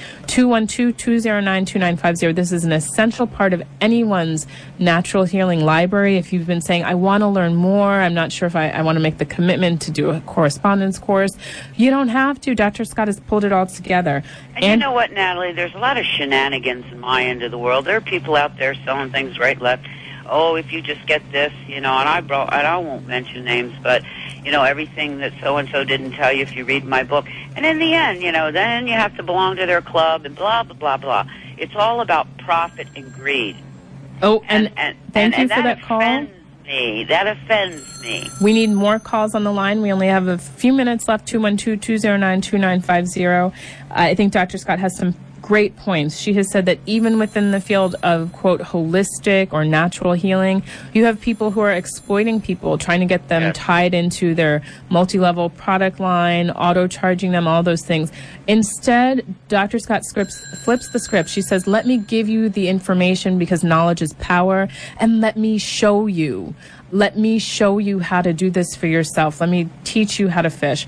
212-209-2950. This is an essential part of anyone's natural healing library. If you've been saying, I want to learn more, I'm not sure if I want to make the commitment to do a correspondence course, you don't have to. Dr. Scott has pulled it all together. And you know what, Natalie? There's a lot of shenanigans in my end of the world. There are people out there selling things right, left. Oh, if you just get this, and I won't mention names, but, everything that so-and-so didn't tell you if you read my book. And in the end, then you have to belong to their club and blah, blah, blah, blah. It's all about profit and greed. Oh, and thank you for that call. That offends me. We need more calls on the line. We only have a few minutes left, 212-209-2950. I think Dr. Scott has some great points. She has said that even within the field of, quote, holistic or natural healing, you have people who are exploiting people, trying to get them tied into their multi-level product line, auto-charging them, all those things. Instead, Dr. Scott flips the script. She says, let me give you the information because knowledge is power, and let me show you. Let me show you how to do this for yourself. Let me teach you how to fish.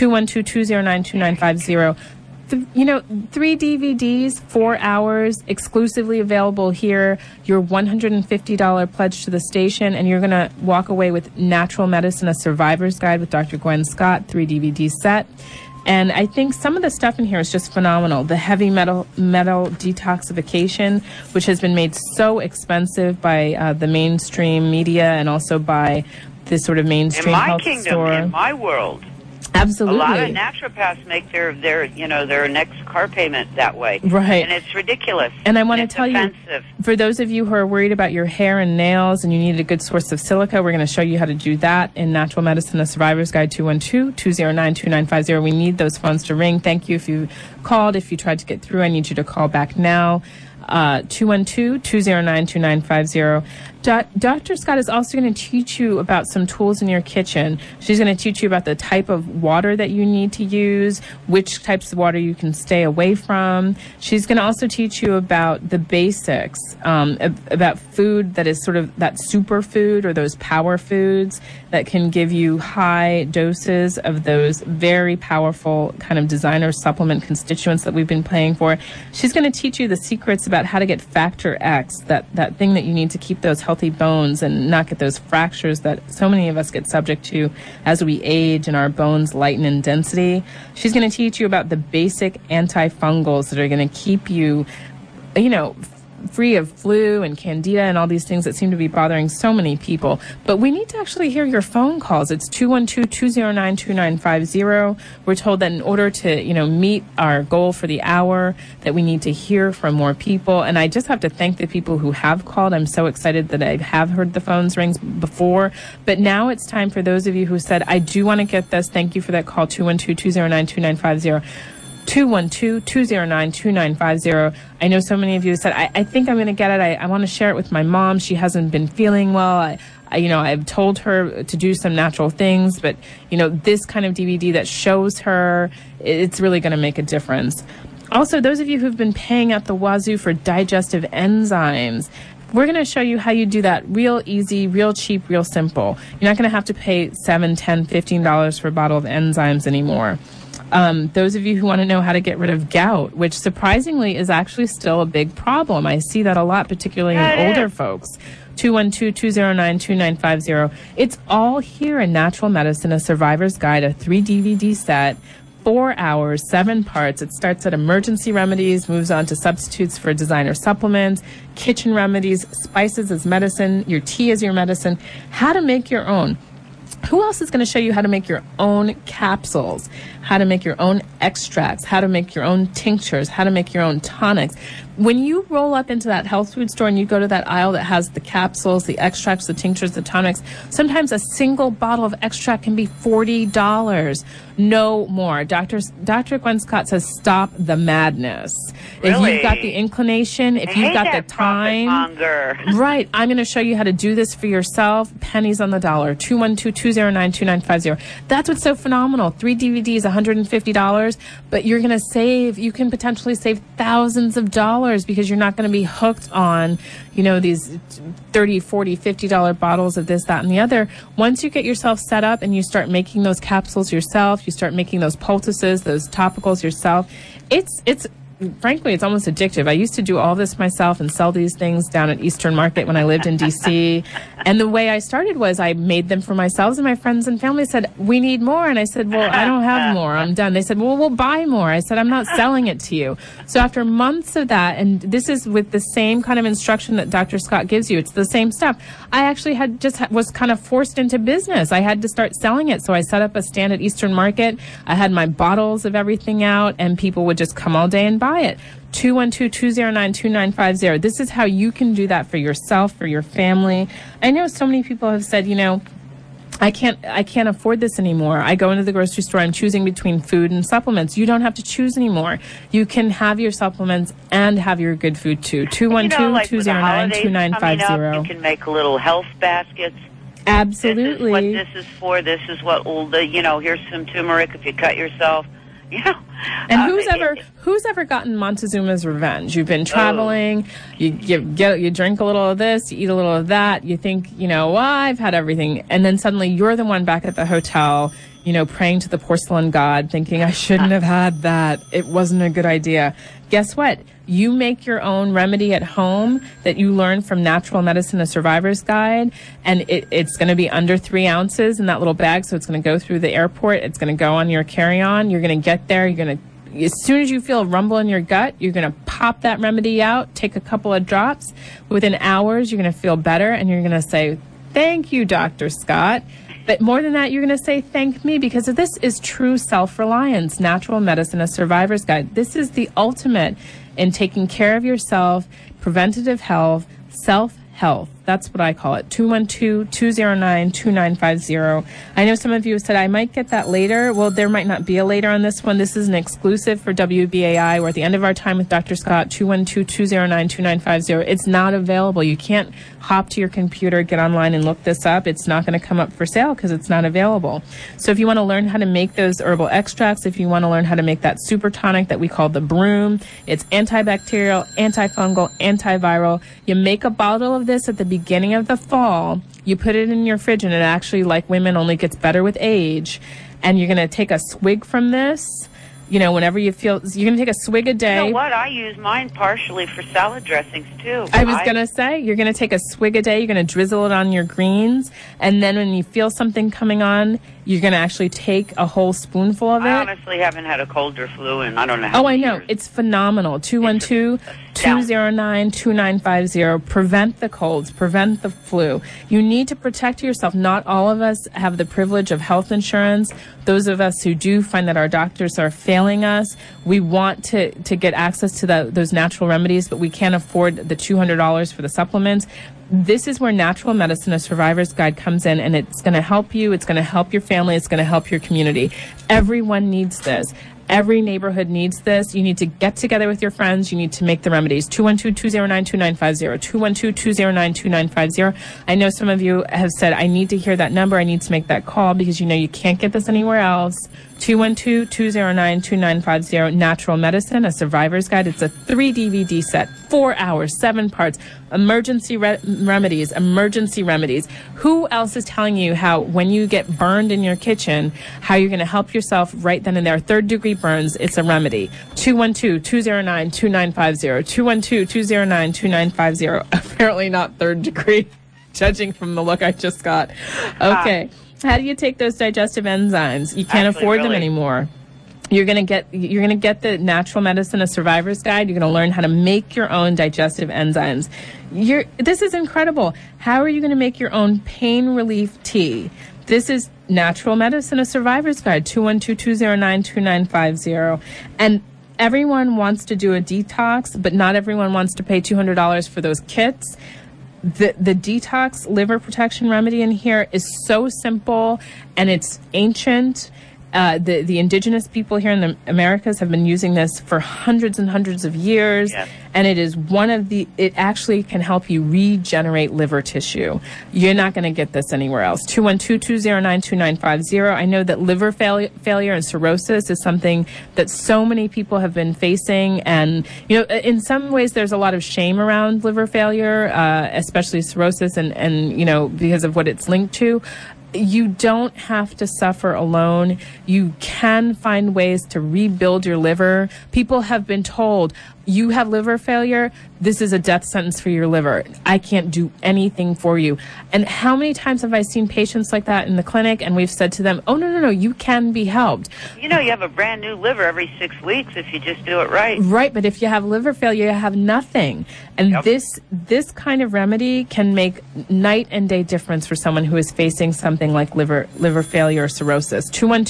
212-209-2950. 3 DVDs, 4 hours, exclusively available here. Your $150 pledge to the station, and you're going to walk away with Natural Medicine, a Survivor's Guide with Dr. Gwen Scott, 3 DVD set. And I think some of the stuff in here is just phenomenal. The heavy metal detoxification, which has been made so expensive by the mainstream media and also by this sort of mainstream health store. In my world. Absolutely. A lot of naturopaths make their next car payment that way. Right. And it's ridiculous. And I want to tell you, for those of you who are worried about your hair and nails and you need a good source of silica, we're going to show you how to do that in Natural Medicine, a Survivor's Guide, 212-209-2950. We need those phones to ring. Thank you if you called. If you tried to get through, I need you to call back now. 212-209-2950. Dr. Scott is also going to teach you about some tools in your kitchen. She's going to teach you about the type of water that you need to use, which types of water you can stay away from. She's going to also teach you about the basics, about food that is sort of that superfood or those power foods that can give you high doses of those very powerful kind of designer supplement constituents that we've been paying for. She's going to teach you the secrets about how to get Factor X, that thing that you need to keep those healthy bones and not get those fractures that so many of us get subject to as we age and our bones lighten in density. She's going to teach you about the basic antifungals that are going to keep you, free of flu and candida and all these things that seem to be bothering so many people. But we need to actually hear your phone calls. It's 212-209-2950. We're told that in order to, meet our goal for the hour, that we need to hear from more people. And I just have to thank the people who have called. I'm so excited that I have heard the phones ring before. But now it's time for those of you who said, I do want to get this. Thank you for that call, 212-209-2950. 212-209-2950. I know so many of you said, I think I'm going to get it. I want to share it with my mom. She hasn't been feeling well. I've told her to do some natural things, but, this kind of DVD that shows her, it's really going to make a difference. Also, those of you who've been paying at the wazoo for digestive enzymes, we're going to show you how you do that real easy, real cheap, real simple. You're not going to have to pay $7, $10, $15 for a bottle of enzymes anymore. Those of you who want to know how to get rid of gout, which surprisingly is actually still a big problem. I see that a lot, particularly in older folks. 212-209-2950. It's all here in Natural Medicine, A Survivor's Guide, a 3-DVD set, 4 hours, 7 parts. It starts at emergency remedies, moves on to substitutes for designer supplements, kitchen remedies, spices as medicine, your tea as your medicine, how to make your own. Who else is going to show you how to make your own capsules, how to make your own extracts, how to make your own tinctures, how to make your own tonics? When you roll up into that health food store and you go to that aisle that has the capsules, the extracts, the tinctures, the tonics, sometimes a single bottle of extract can be $40. No more. Dr. Gwen Scott says, stop the madness. Really? If you've got the inclination, if you've got the time, right, I'm going to show you how to do this for yourself. Pennies on the dollar. 212-209-2950. That's what's so phenomenal. 3 DVDs, $150, but you can potentially save thousands of dollars because you're not going to be hooked on, these $30, $40, $50 bottles of this, that, and the other. Once you get yourself set up and you start making those capsules yourself, you start making those poultices, those topicals yourself, frankly, it's almost addictive. I used to do all this myself and sell these things down at Eastern Market when I lived in D.C. And the way I started was I made them for myself, and my friends and family said, we need more. And I said, well, I don't have more. I'm done. They said, well, we'll buy more. I said, I'm not selling it to you. So after months of that, and this is with the same kind of instruction that Dr. Scott gives you, it's the same stuff. I actually was kind of forced into business. I had to start selling it. So I set up a stand at Eastern Market. I had my bottles of everything out, and people would just come all day and buy it. 212-209-2950. This is how you can do that for yourself, for your family. I know so many people have said, I can't afford this anymore. I go into the grocery store, I'm choosing between food and supplements. You don't have to choose anymore. You can have your supplements and have your good food too. 212-209-2950. You can make little health baskets. Absolutely. This is what this is for. This is what will here's some turmeric if you cut yourself. And who's ever gotten Montezuma's revenge? You've been traveling, you drink a little of this, you eat a little of that, you think, I've had everything, and then suddenly you're the one back at the hotel, praying to the porcelain god, thinking, I shouldn't have had that. It wasn't a good idea. Guess what? You make your own remedy at home that you learn from Natural Medicine, A Survivor's Guide, and it's going to be under 3 ounces in that little bag, so it's going to go through the airport. It's going to go on your carry-on. You're going to get there. As soon as you feel a rumble in your gut, you're going to pop that remedy out, take a couple of drops. Within hours, you're going to feel better, and you're going to say, thank you, Dr. Scott. But more than that, you're going to say, thank me, because this is true self-reliance. Natural Medicine, A Survivor's Guide. This is the ultimate in taking care of yourself, preventative health, self-health. That's what I call it. 212-209-2950. I know some of you said, I might get that later. Well, there might not be a later on this one. This is an exclusive for WBAI. We're at the end of our time with Dr. Scott. 212-209-2950. It's not available. You can't hop to your computer, get online, and look this up. It's not going to come up for sale because it's not available. So if you want to learn how to make those herbal extracts, if you want to learn how to make that super tonic that we call the Broom, it's antibacterial, antifungal, antiviral. You make a bottle of this at the beginning of the fall, you put it in your fridge, and it actually, like women, only gets better with age. And you're going to take a swig from this, whenever you feel, you're going to take a swig a day. You know what? I use mine partially for salad dressings, too. I was going to say, you're going to take a swig a day, you're going to drizzle it on your greens, and then when you feel something coming on, you're going to actually take a whole spoonful of it. I honestly haven't had a cold or flu, and I don't know how I know. years. It's phenomenal. 212-209-2950. Prevent the colds. Prevent the flu. You need to protect yourself. Not all of us have the privilege of health insurance. Those of us who do find that our doctors are failing us. We want to get access to those natural remedies, but we can't afford the $200 for the supplements. This is where Natural Medicine, a Survivor's Guide, comes in, and it's going to help you. It's going to help your family. It's going to help your community. Everyone needs this. Every neighborhood needs this. You need to get together with your friends. You need to make the remedies. 212-209-2950. 212-209-2950. I know some of you have said, I need to hear that number. I need to make that call because you can't get this anywhere else. 212-209-2950. Natural Medicine, a Survivor's Guide. It's a 3 DVD set, 4 hours, 7 parts. Emergency remedies. Who else is telling you how when you get burned in your kitchen, how you're going to help yourself right then and there? 3rd-degree burns, it's a remedy. 212-209-2950. 212-209-2950. Apparently not 3rd degree, judging from the look I just got. Okay. How do you take those digestive enzymes? You can't afford them anymore. You're going to get the Natural Medicine, a Survivor's Guide. You're going to learn how to make your own digestive enzymes. This is incredible. How are you going to make your own pain relief tea? This is Natural Medicine, a Survivor's Guide. 212-209-2950. And everyone wants to do a detox, but not everyone wants to pay $200 for those kits. The detox liver protection remedy in here is so simple, and it's ancient. The indigenous people here in the Americas have been using this for hundreds and hundreds of years. Yes. And it is it actually can help you regenerate liver tissue. You're not going to get this anywhere else. 212-209-2950. I know that liver failure and cirrhosis is something that so many people have been facing. And, in some ways there's a lot of shame around liver failure, especially cirrhosis and because of what it's linked to. You don't have to suffer alone. You can find ways to rebuild your liver. People have been told, you have liver failure, this is a death sentence for your liver. I can't do anything for you. And how many times have I seen patients like that in the clinic, and we've said to them, oh, no, you can be helped. You have a brand new liver every 6 weeks if you just do it right. Right, but if you have liver failure, you have nothing. And this kind of remedy can make night and day difference for someone who is facing something like liver failure or cirrhosis.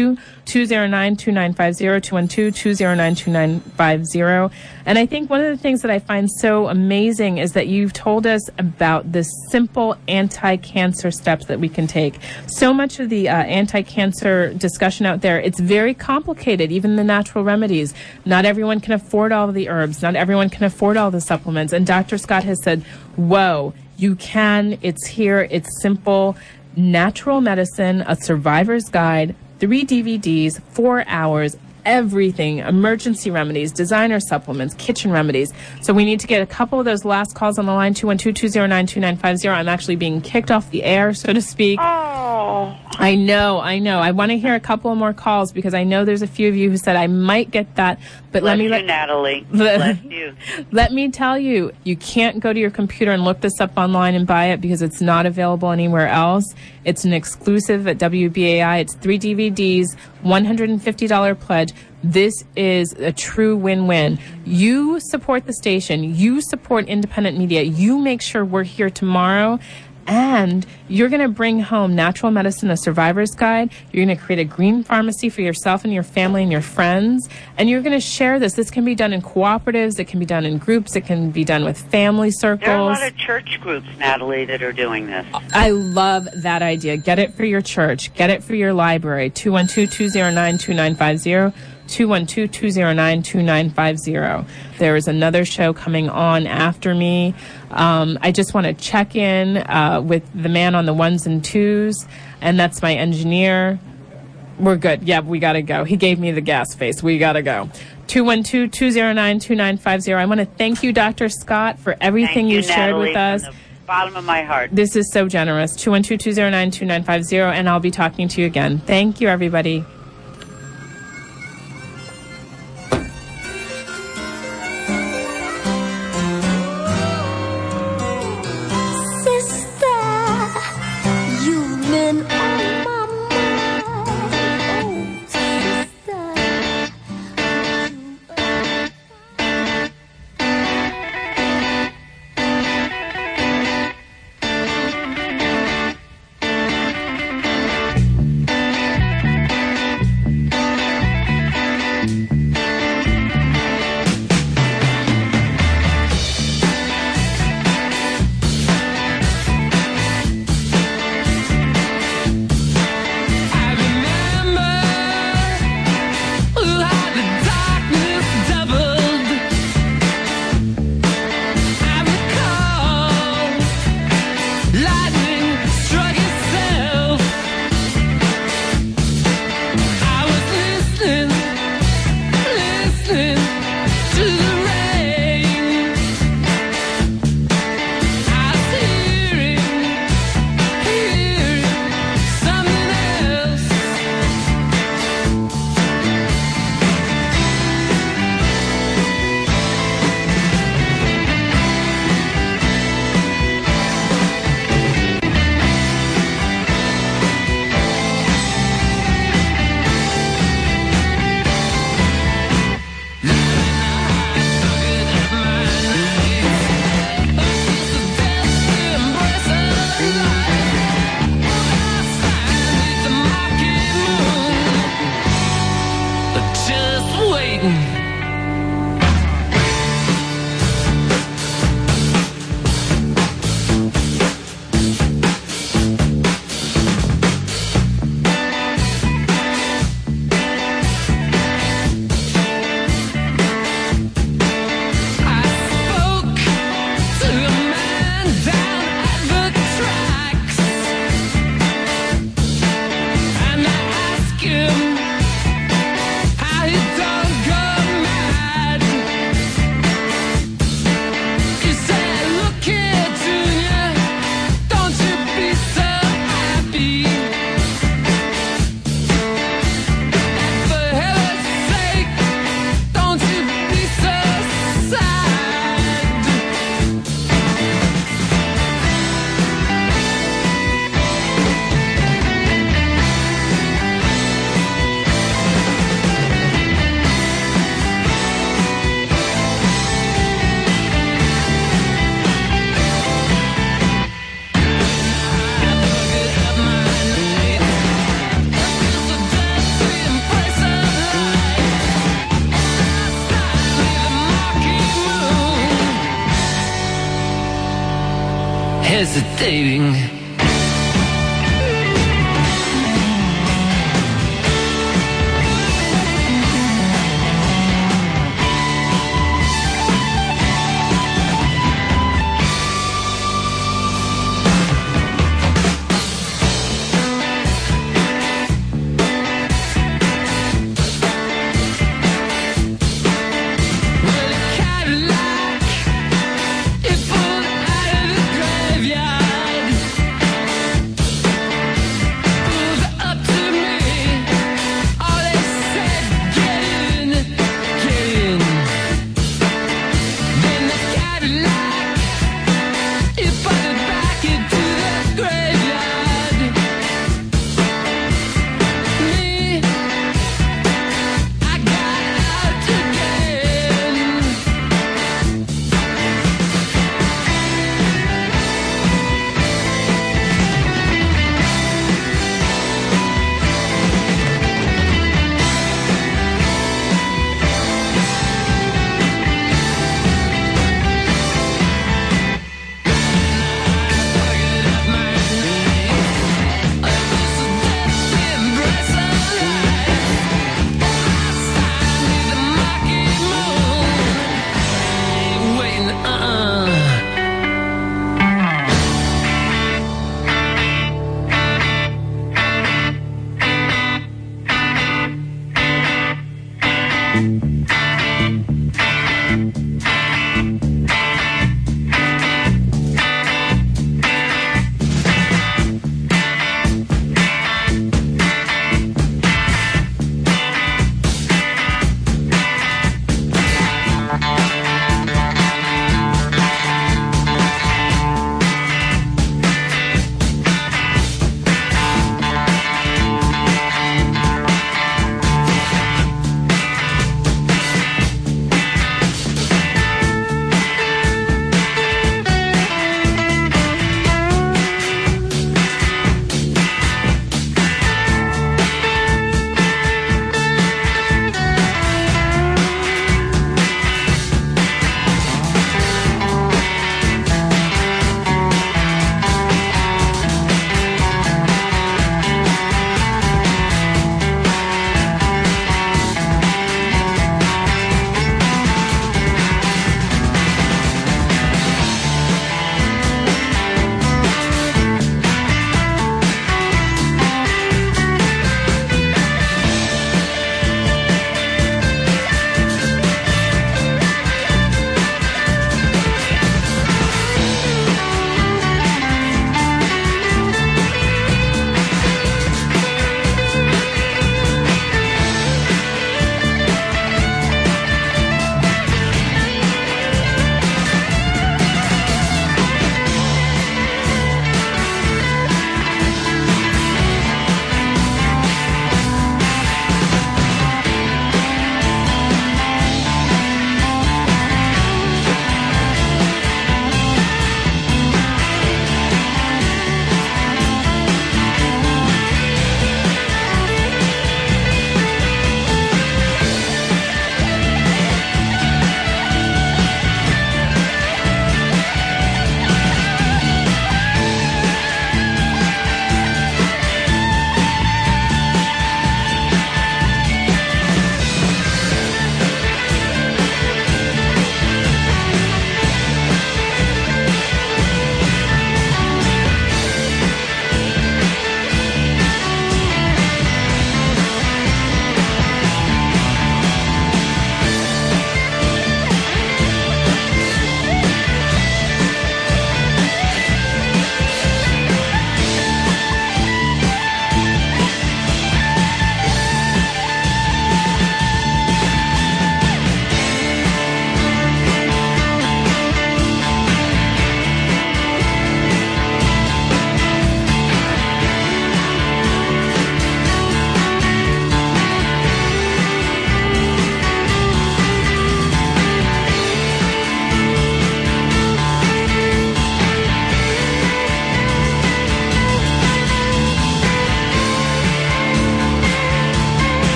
212-209-2950, 212-209-2950. And I think one of the things that I find so amazing is that you've told us about the simple anti-cancer steps that we can take. So much of the anti-cancer discussion out there, it's very complicated, even the natural remedies. Not everyone can afford all of the herbs. Not everyone can afford all the supplements. And Dr. Scott has said, whoa, you can. It's here. It's simple. Natural Medicine, a Survivor's Guide, 3 DVDs, 4 hours, everything, emergency remedies, designer supplements, kitchen remedies. So we need to get a couple of those last calls on the line, 212-209-2950. I'm actually being kicked off the air, so to speak. Oh. I know. I want to hear a couple more calls because I know there's a few of you who said I might get that. But Bless you, Natalie. Bless you. Let me tell you, you can't go to your computer and look this up online and buy it because it's not available anywhere else. It's an exclusive at WBAI. It's 3 DVDs, $150 pledge. This is a true win-win. You support the station. You support independent media. You make sure we're here tomorrow. And you're going to bring home Natural Medicine, a Survivor's Guide. You're going to create a green pharmacy for yourself and your family and your friends. And you're going to share this. This can be done in cooperatives. It can be done in groups. It can be done with family circles. There are a lot of church groups, Natalie, that are doing this. I love that idea. Get it for your church. Get it for your library. 212-209-2950. 212-209-2950. There is another show coming on after me. I just want to check in with the man on the ones and twos, and that's my engineer. We're good. Yeah, we got to go. He gave me the gas face. We got to go. 212-209-2950. I want to thank you, Dr. Scott, for everything you shared Natalie, with us. from the bottom of my heart. This is so generous. 212-209-2950, and I'll be talking to you again. Thank you, everybody. hesitating. Cadillac, it pulled out of the graveyard.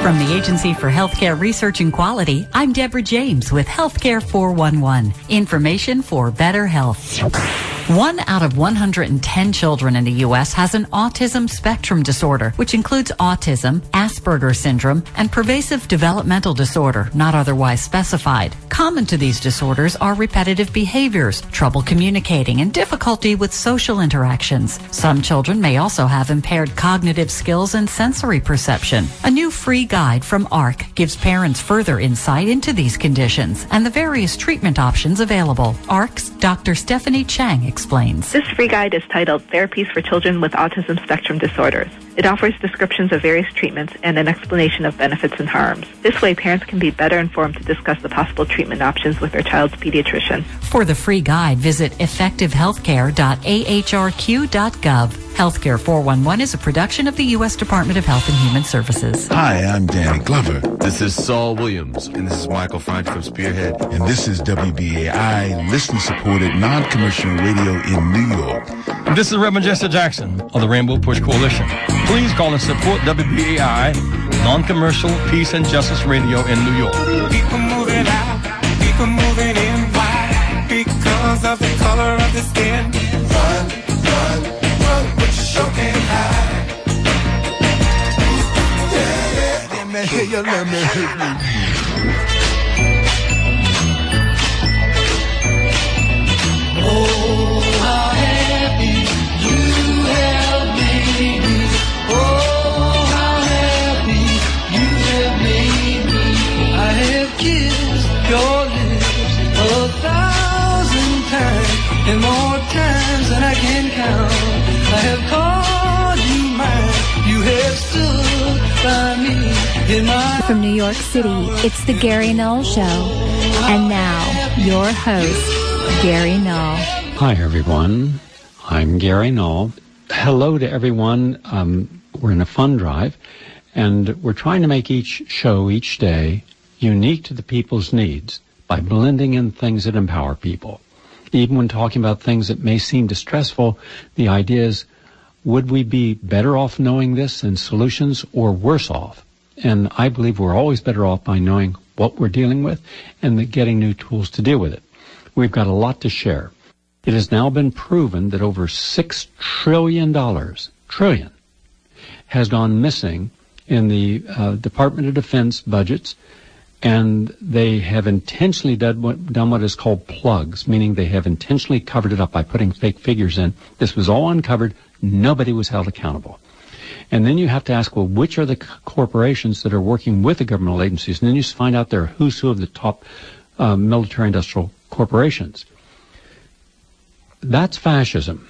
From the Agency for Healthcare Research and Quality, I'm Deborah James with Healthcare 411. Information for better health. 1 out of 110 children in the U.S. has an autism spectrum disorder, which includes autism, Asperger's syndrome, and pervasive developmental disorder, not otherwise specified. Common to these disorders are repetitive behaviors, trouble communicating, and difficulty with social interactions. Some children may also have impaired cognitive skills and sensory perception. A new free guide from ARC gives parents further insight into these conditions and the various treatment options available. ARC's Dr. Stephanie Chang explains. This free guide is titled Therapies for Children with Autism Spectrum Disorders. It offers descriptions of various treatments and an explanation of benefits and harms. This way, parents can be better informed to discuss the possible treatment options with their child's pediatrician. For the free guide, visit effectivehealthcare.ahrq.gov. Healthcare 411 is a production of the U.S. Department of Health and Human Services. Hi, I'm Danny Glover. This is Saul Williams. And this is Michael French from Spearhead. And this is WBAI, listener-supported, non-commercial radio in New York. And this is Reverend Jesse Jackson of the Rainbow Push Coalition. Please call and support WBAI, non-commercial peace and justice radio in New York. People moving out, people moving in. Why? Because of the color of the skin. Run, run, run, but you sure can't hide. Yeah, let me hear you, let me hear you. Oh, how happy you have made me. Oh, how happy you have made me. I have kissed your lips 1,000 times and more times than I can count. I have called you mine. You have stood by me in my... From New York City, it's the Gary Null Show. And now, your host, Gary Null. Hi, everyone. I'm Gary Null. Hello to everyone. We're in a fund drive, and we're trying to make each show, each day, unique to the people's needs by blending in things that empower people. Even when talking about things that may seem distressful, the idea is, would we be better off knowing this and solutions, or worse off? And I believe we're always better off by knowing what we're dealing with and getting new tools to deal with it. We've got a lot to share. It has now been proven that over $6 trillion has gone missing in the Department of Defense budgets, and they have intentionally done what is called plugs, meaning they have intentionally covered it up by putting fake figures in. This was all uncovered. Nobody was held accountable. And then you have to ask, well, which are the corporations that are working with the governmental agencies? And then you find out they're who's who of the top military-industrial corporations. That's fascism.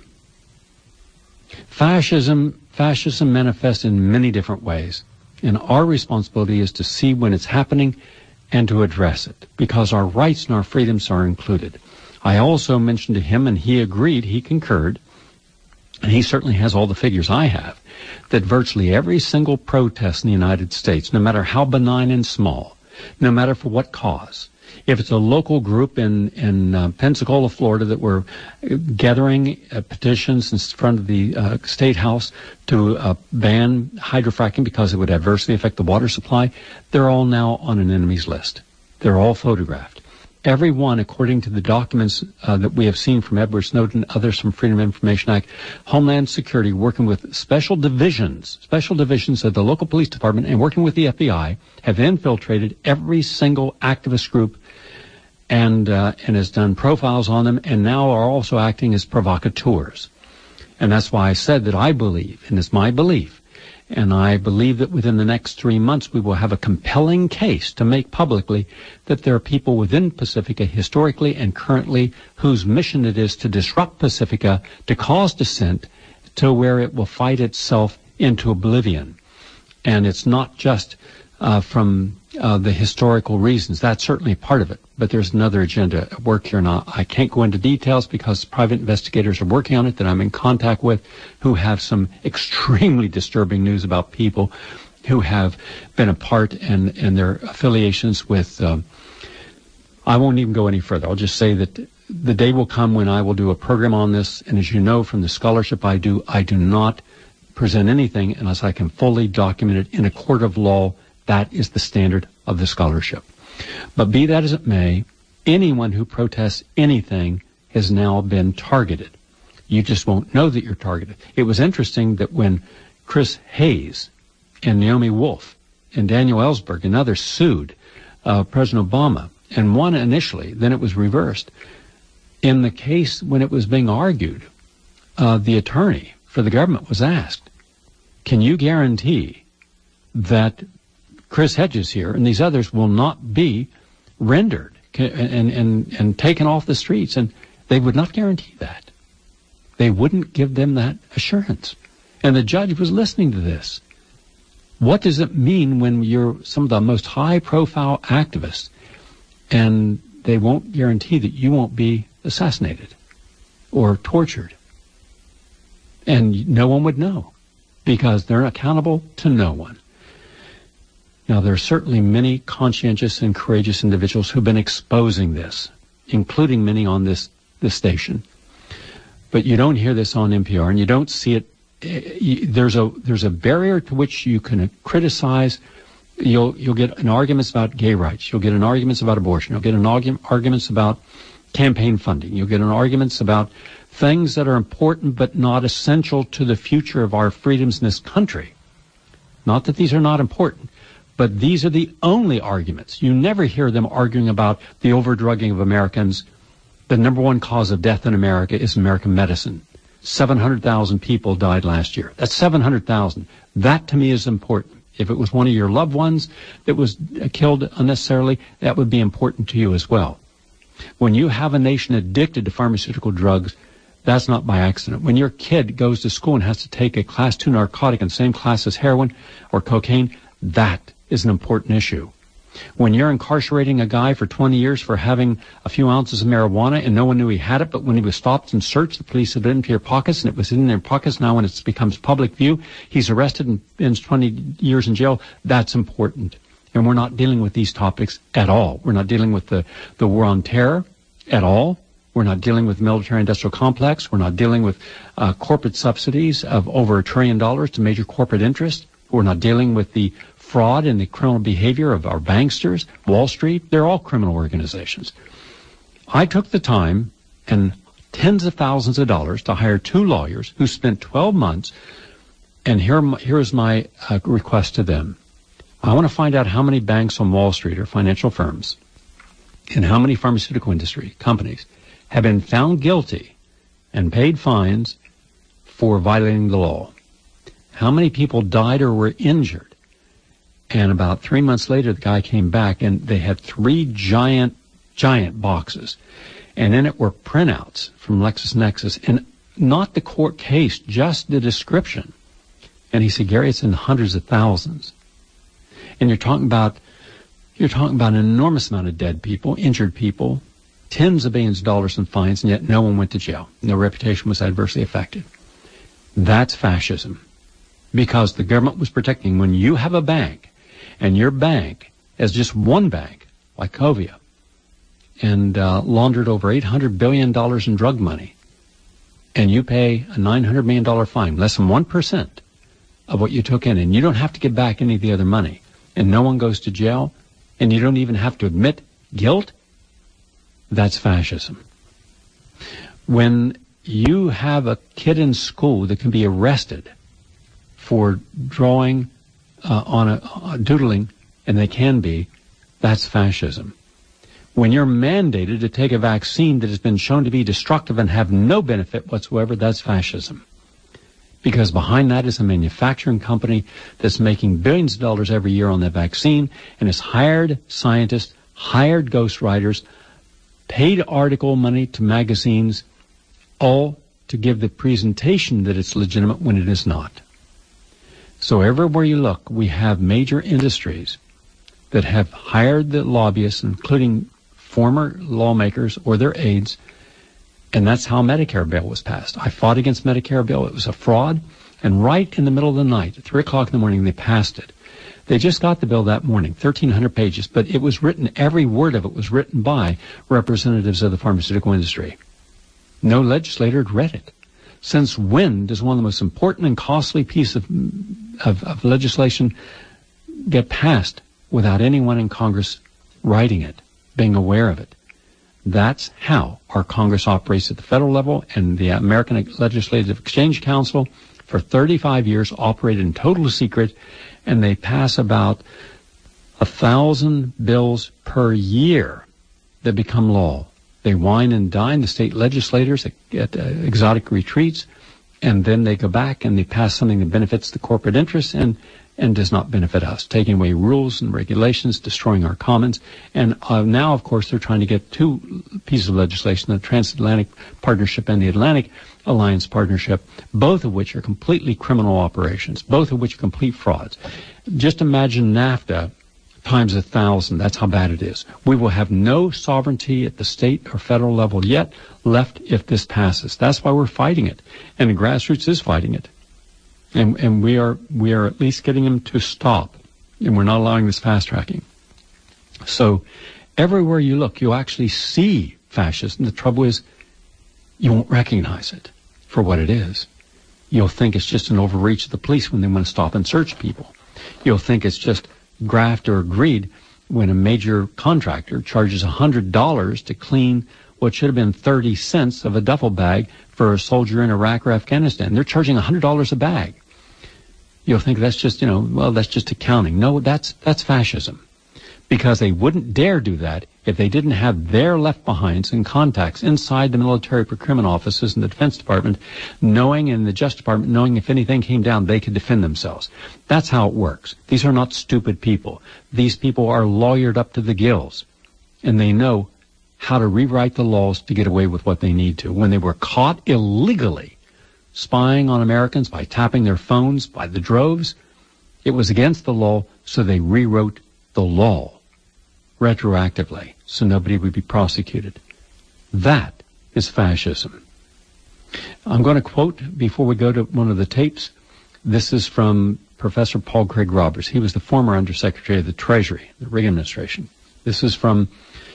Fascism manifests in many different ways. And our responsibility is to see when it's happening and to address it, because our rights and our freedoms are included. I also mentioned to him, and he agreed, he concurred, and he certainly has all the figures I have, that virtually every single protest in the United States, no matter how benign and small, no matter for what cause, if it's a local group in Pensacola, Florida, that were gathering petitions in front of the State House to ban hydrofracking because it would adversely affect the water supply, they're all now on an enemy's list. They're all photographed. Every one, according to the documents that we have seen from Edward Snowden, others from Freedom of Information Act, Homeland Security, working with special divisions of the local police department and working with the FBI, have infiltrated every single activist group and has done profiles on them, and now are also acting as provocateurs. And that's why I said that I believe, and it's my belief, and I believe that within the next 3 months we will have a compelling case to make publicly that there are people within Pacifica historically and currently whose mission it is to disrupt Pacifica, to cause dissent to where it will fight itself into oblivion. And it's not just from the historical reasons. That's certainly part of it. But there's another agenda at work here. Now, I can't go into details because private investigators are working on it that I'm in contact with, who have some extremely disturbing news about people who have been a part and their affiliations with... I won't even go any further. I'll just say that the day will come when I will do a program on this. And as you know from the scholarship I do not present anything unless I can fully document it in a court of law That is the standard of the scholarship. But be that as it may, anyone who protests anything has now been targeted. You just won't know that you're targeted. It was interesting that when Chris Hayes and Naomi Wolf and Daniel Ellsberg and others sued President Obama and won initially, then it was reversed. In the case when it was being argued, the attorney for the government was asked, can you guarantee that Chris Hedges here and these others will not be rendered and taken off the streets? And they would not guarantee that. They wouldn't give them that assurance. And the judge was listening to this. What does it mean when you're some of the most high-profile activists and they won't guarantee that you won't be assassinated or tortured? And no one would know because they're accountable to no one. Now, there are certainly many conscientious and courageous individuals who've been exposing this, including many on this station. But you don't hear this on NPR, and you don't see it. There's a barrier to which you can criticize. You'll get in arguments about gay rights. You'll get in arguments about abortion. You'll get in arguments about campaign funding. You'll get in arguments about things that are important but not essential to the future of our freedoms in this country. Not that these are not important, but these are the only arguments. You never hear them arguing about the overdrugging of Americans. The number one cause of death in America is American medicine. 700,000 people died last year. That's 700,000. That to me is important. If it was one of your loved ones that was killed unnecessarily, that would be important to you as well. When you have a nation addicted to pharmaceutical drugs, that's not by accident. When your kid goes to school and has to take a class 2 narcotic in the same class as heroin or cocaine, that is an important issue. When you're incarcerating a guy for 20 years for having a few ounces of marijuana and no one knew he had it, but when he was stopped and searched, the police had it into your pockets and it was in their pockets. Now when it becomes public view, he's arrested and spends 20 years in jail. That's important. And we're not dealing with these topics at all. We're not dealing with the war on terror at all. We're not dealing with military-industrial complex. We're not dealing with corporate subsidies of over $1 trillion to major corporate interests. We're not dealing with the fraud and the criminal behavior of our banksters, Wall Street. They're all criminal organizations. I took the time and tens of thousands of dollars to hire 2 lawyers who spent 12 months, and here's my request to them. I want to find out how many banks on Wall Street are financial firms and how many pharmaceutical industry companies have been found guilty and paid fines for violating the law. How many people died or were injured? And about 3 months later, the guy came back, and they had 3 giant boxes. And in it were printouts from LexisNexis, and not the court case, just the description. And he said, Gary, it's in the hundreds of thousands. And you're talking about an enormous amount of dead people, injured people, tens of billions of dollars in fines, and yet no one went to jail. No reputation was adversely affected. That's fascism. Because the government was protecting. When you have a bank, and your bank is just one bank, like Covia, and laundered over $800 billion in drug money, and you pay a $900 million fine, less than 1% of what you took in, and you don't have to give back any of the other money, and no one goes to jail, and you don't even have to admit guilt, that's fascism. When you have a kid in school that can be arrested for drawing on a doodling, and they can be, that's fascism. When you're mandated to take a vaccine that has been shown to be destructive and have no benefit whatsoever, that's fascism. Because behind that is a manufacturing company that's making billions of dollars every year on that vaccine and has hired scientists, hired ghostwriters, paid article money to magazines, all to give the presentation that it's legitimate when it is not. So everywhere you look, we have major industries that have hired the lobbyists, including former lawmakers or their aides, and that's how Medicare bill was passed. I fought against Medicare bill. It was a fraud, and right in the middle of the night, at 3 o'clock in the morning, they passed it. They just got the bill that morning, 1,300 pages, but it was written, every word of it was written by representatives of the pharmaceutical industry. No legislator had read it. Since when does one of the most important and costly pieces of legislation get passed without anyone in Congress writing it, being aware of it. That's how our Congress operates at the federal level, and the American Legislative Exchange Council for 35 years operated in total secret, and they pass about 1,000 bills per year that become law. They wine and dine the state legislators at exotic retreats, and then they go back and they pass something that benefits the corporate interests and does not benefit us, taking away rules and regulations, destroying our commons. And now, of course, they're trying to get two pieces of legislation, the Transatlantic Partnership and the Atlantic Alliance Partnership, both of which are completely criminal operations, both of which are complete frauds. Just imagine NAFTA times 1,000. That's how bad it is. We will have no sovereignty at the state or federal level yet left if this passes. That's why we're fighting it. And the grassroots is fighting it. And we are at least getting them to stop. And we're not allowing this fast tracking. So everywhere you look, you actually see fascism. The trouble is, you won't recognize it for what it is. You'll think it's just an overreach of the police when they want to stop and search people. You'll think it's just graft or greed when a major contractor charges $100 to clean what should have been 30 cents of a duffel bag for a soldier in Iraq or Afghanistan. They're charging $100 a bag. You'll think that's just, that's just accounting. No, that's fascism. Because they wouldn't dare do that if they didn't have their left-behinds and contacts inside the military procurement offices and the Defense Department, knowing, and the Justice Department, knowing if anything came down, they could defend themselves. That's how it works. These are not stupid people. These people are lawyered up to the gills, and they know how to rewrite the laws to get away with what they need to. When they were caught illegally spying on Americans by tapping their phones by the droves, it was against the law, so they rewrote the law retroactively so nobody would be prosecuted. That is fascism. I'm going to quote, before we go to one of the tapes, this is from Professor Paul Craig Roberts. He was the former Undersecretary of the Treasury, the Reagan administration. This is from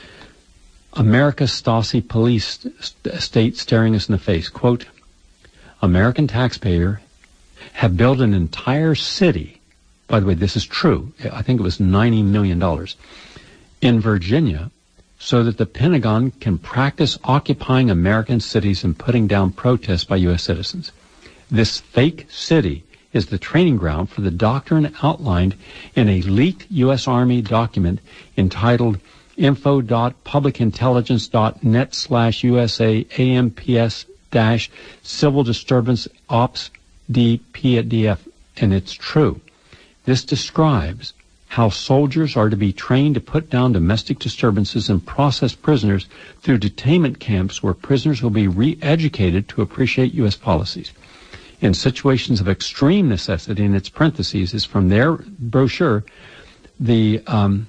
America's Stasi police state staring us in the face. Quote, American taxpayer have built an entire city. By the way, this is true. I think it was $90 million in Virginia so that the Pentagon can practice occupying American cities and putting down protests by U.S. citizens. This fake city is the training ground for the doctrine outlined in a leaked U.S. Army document entitled info.publicintelligence.net/USA AMPS-Civil Disturbance Ops DPDF. And it's true. This describes how soldiers are to be trained to put down domestic disturbances and process prisoners through detainment camps where prisoners will be re-educated to appreciate U.S. policies. In situations of extreme necessity, in its parentheses, is from their brochure, the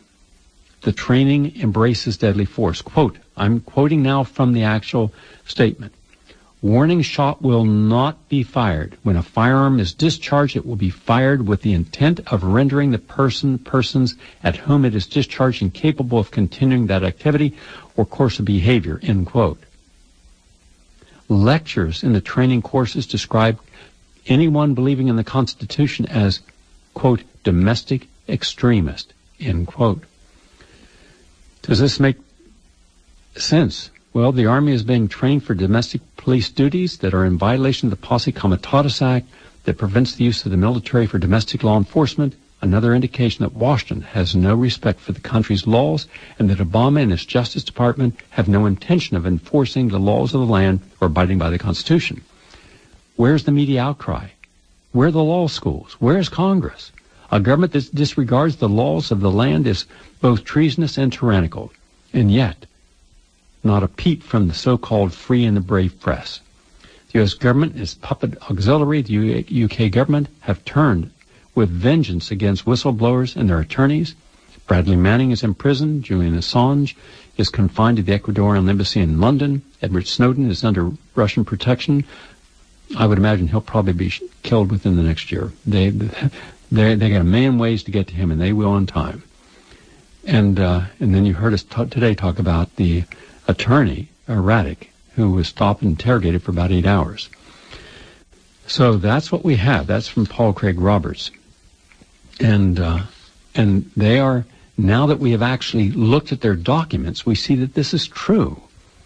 training embraces deadly force. Quote, I'm quoting now from the actual statement. Warning shot will not be fired. When a firearm is discharged, it will be fired with the intent of rendering the persons at whom it is discharged incapable of continuing that activity or course of behavior, end quote. Lectures in the training courses describe anyone believing in the Constitution as, quote, domestic extremist, end quote. Does this make sense? Well, the Army is being trained for domestic police duties that are in violation of the Posse Comitatus Act that prevents the use of the military for domestic law enforcement, another indication that Washington has no respect for the country's laws and that Obama and his Justice Department have no intention of enforcing the laws of the land or abiding by the Constitution. Where's the media outcry? Where are the law schools? Where is Congress? A government that disregards the laws of the land is both treasonous and tyrannical. And yet, not a peep from the so-called free and the brave press. The U.S. government and its puppet auxiliary, the UK government, have turned with vengeance against whistleblowers and their attorneys. Bradley Manning is in prison. Julian Assange is confined to the Ecuadorian embassy in London. Edward Snowden is under Russian protection. I would imagine he'll probably be killed within the next year. They got a million ways to get to him, and they will in time. And then you heard us today talk about the attorney, Raddick, who was stopped and interrogated for about 8 hours. So that's what we have. That's from Paul Craig Roberts. And And they are, now that we have actually looked at their documents, we see that this is true.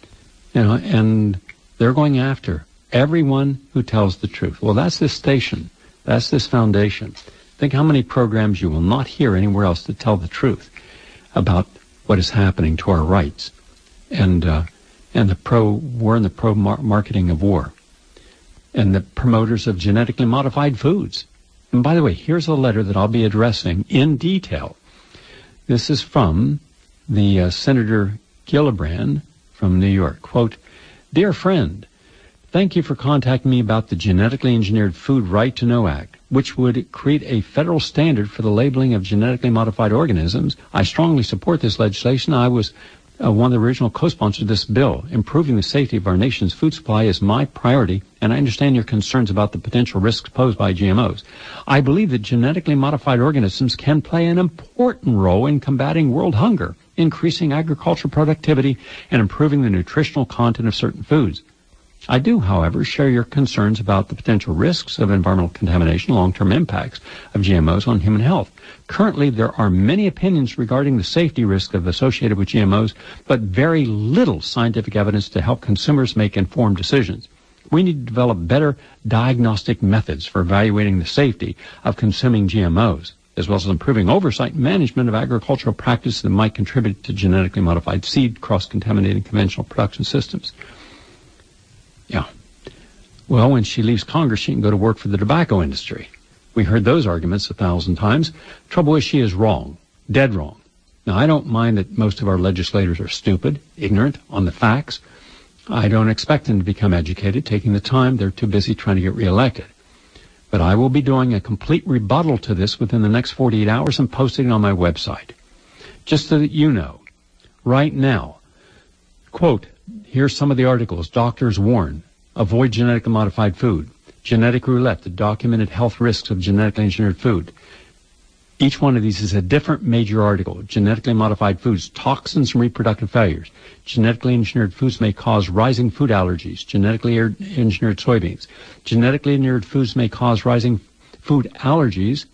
And they're going after everyone who tells the truth. Well, that's this station. That's this foundation. Think how many programs you will not hear anywhere else that tell the truth about what is happening to our rights and the pro-war and the pro-marketing of war and the promoters of genetically modified foods. And by the way, here's a letter that I'll be addressing in detail. This is from the Senator Gillibrand from New York. Quote, "Dear friend, thank you for contacting me about the Genetically Engineered Food Right to Know Act, which would create a federal standard for the labeling of genetically modified organisms. I strongly support this legislation. I was one of the original co-sponsors of this bill. Improving the safety of our nation's food supply is my priority, and I understand your concerns about the potential risks posed by GMOs. I believe that genetically modified organisms can play an important role in combating world hunger, increasing agricultural productivity, and improving the nutritional content of certain foods. I do, however, share your concerns about the potential risks of environmental contamination, long-term impacts of GMOs on human health. Currently, there are many opinions regarding the safety risk associated with GMOs, but very little scientific evidence to help consumers make informed decisions. We need to develop better diagnostic methods for evaluating the safety of consuming GMOs, as well as improving oversight and management of agricultural practices that might contribute to genetically modified seed cross-contaminating conventional production systems." Yeah. Well, when she leaves Congress, she can go to work for the tobacco industry. We heard those arguments 1,000 times. Trouble is, she is wrong. Dead wrong. Now, I don't mind that most of our legislators are stupid, ignorant on the facts. I don't expect them to become educated, taking the time. They're too busy trying to get reelected. But I will be doing a complete rebuttal to this within the next 48 hours and posting it on my website. Just so that you know, right now, quote, here's some of the articles. Doctors warn, avoid genetically modified food. Genetic roulette, the documented health risks of genetically engineered food. Each one of these is a different major article. Genetically modified foods, toxins and reproductive failures. Genetically engineered foods may cause rising food allergies. Genetically engineered soybeans. Genetically engineered foods may cause rising food allergies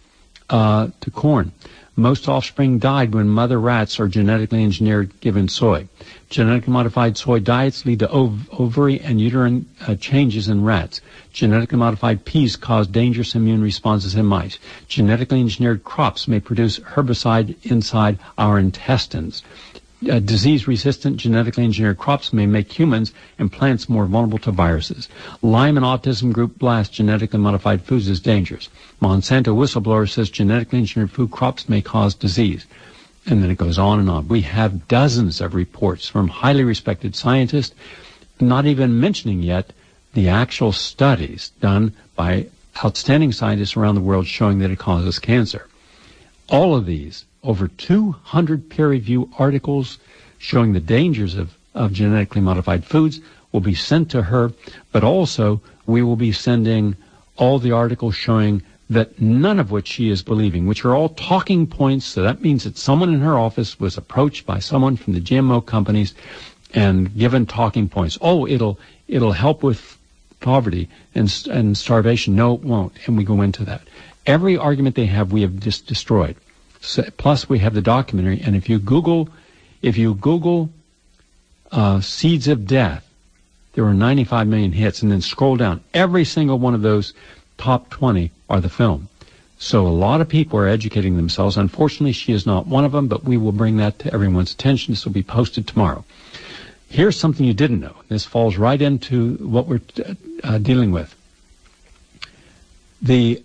to corn. Most offspring died when mother rats are genetically engineered given soy. Genetically modified soy diets lead to ovary and uterine changes in rats. Genetically modified peas cause dangerous immune responses in mice. Genetically engineered crops may produce herbicide inside our intestines. Disease-resistant genetically engineered crops may make humans and plants more vulnerable to viruses. Lyme and autism group blast genetically modified foods is dangerous. Monsanto whistleblower says genetically engineered food crops may cause disease. And then it goes on and on. We have dozens of reports from highly respected scientists, not even mentioning yet the actual studies done by outstanding scientists around the world showing that it causes cancer. All of these, over 200 peer-reviewed articles showing the dangers of genetically modified foods, will be sent to her, but also we will be sending all the articles showing that none of which she is believing, which are all talking points. So that means that someone in her office was approached by someone from the GMO companies and given talking points. Oh, it'll help with poverty and starvation. No, it won't. And we go into that. Every argument they have, we have just destroyed. So, plus, we have the documentary. And if you Google seeds of death, there were 95 million hits. And then scroll down. Every single one of those top 20 are the film. So a lot of people are educating themselves. Unfortunately, she is not one of them, but we will bring that to everyone's attention. This will be posted tomorrow. Here's something you didn't know. This falls right into what we're dealing with. The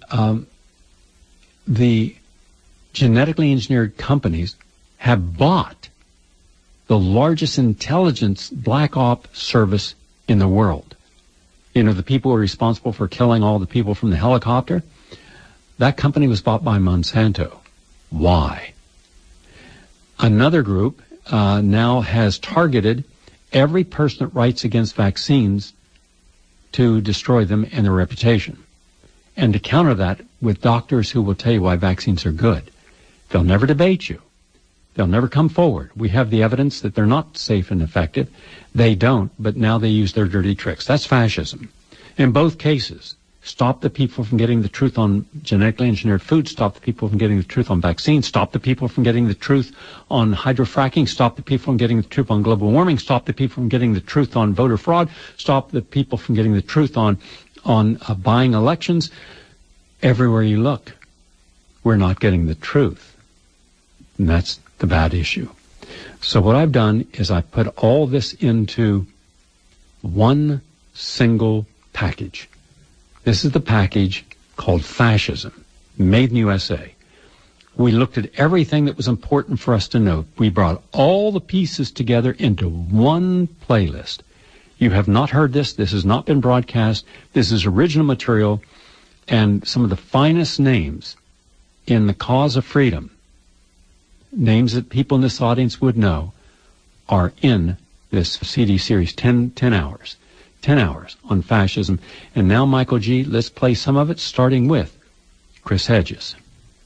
genetically engineered companies have bought the largest intelligence black op service in the world. You know, the people who are responsible for killing all the people from the helicopter, that company was bought by Monsanto. Why? Another group now has targeted every person that writes against vaccines to destroy them and their reputation. And to counter that with doctors who will tell you why vaccines are good. They'll never debate you. They'll never come forward. We have the evidence that they're not safe and effective. They don't, but now they use their dirty tricks. That's fascism. In both cases, Stop the people from getting the truth on genetically engineered food. Stop the people from getting the truth on vaccines. Stop the people from getting the truth on hydrofracking. Stop the people from getting the truth on global warming. Stop the people from getting the truth on voter fraud. Stop the people from getting the truth on buying elections. Everywhere you look, we're not getting the truth. And that's the bad issue. So what I've done is I put all this into one single package. This is the package called Fascism, made in USA. We looked at everything that was important for us to know. We brought all the pieces together into one playlist. You have not heard this. This has not been broadcast. This is original material. And some of the finest names in the cause of freedom, names that people in this audience would know, are in this CD series, 10 hours. 10 hours on fascism. And now, Michael G., let's play some of it, starting with Chris Hedges.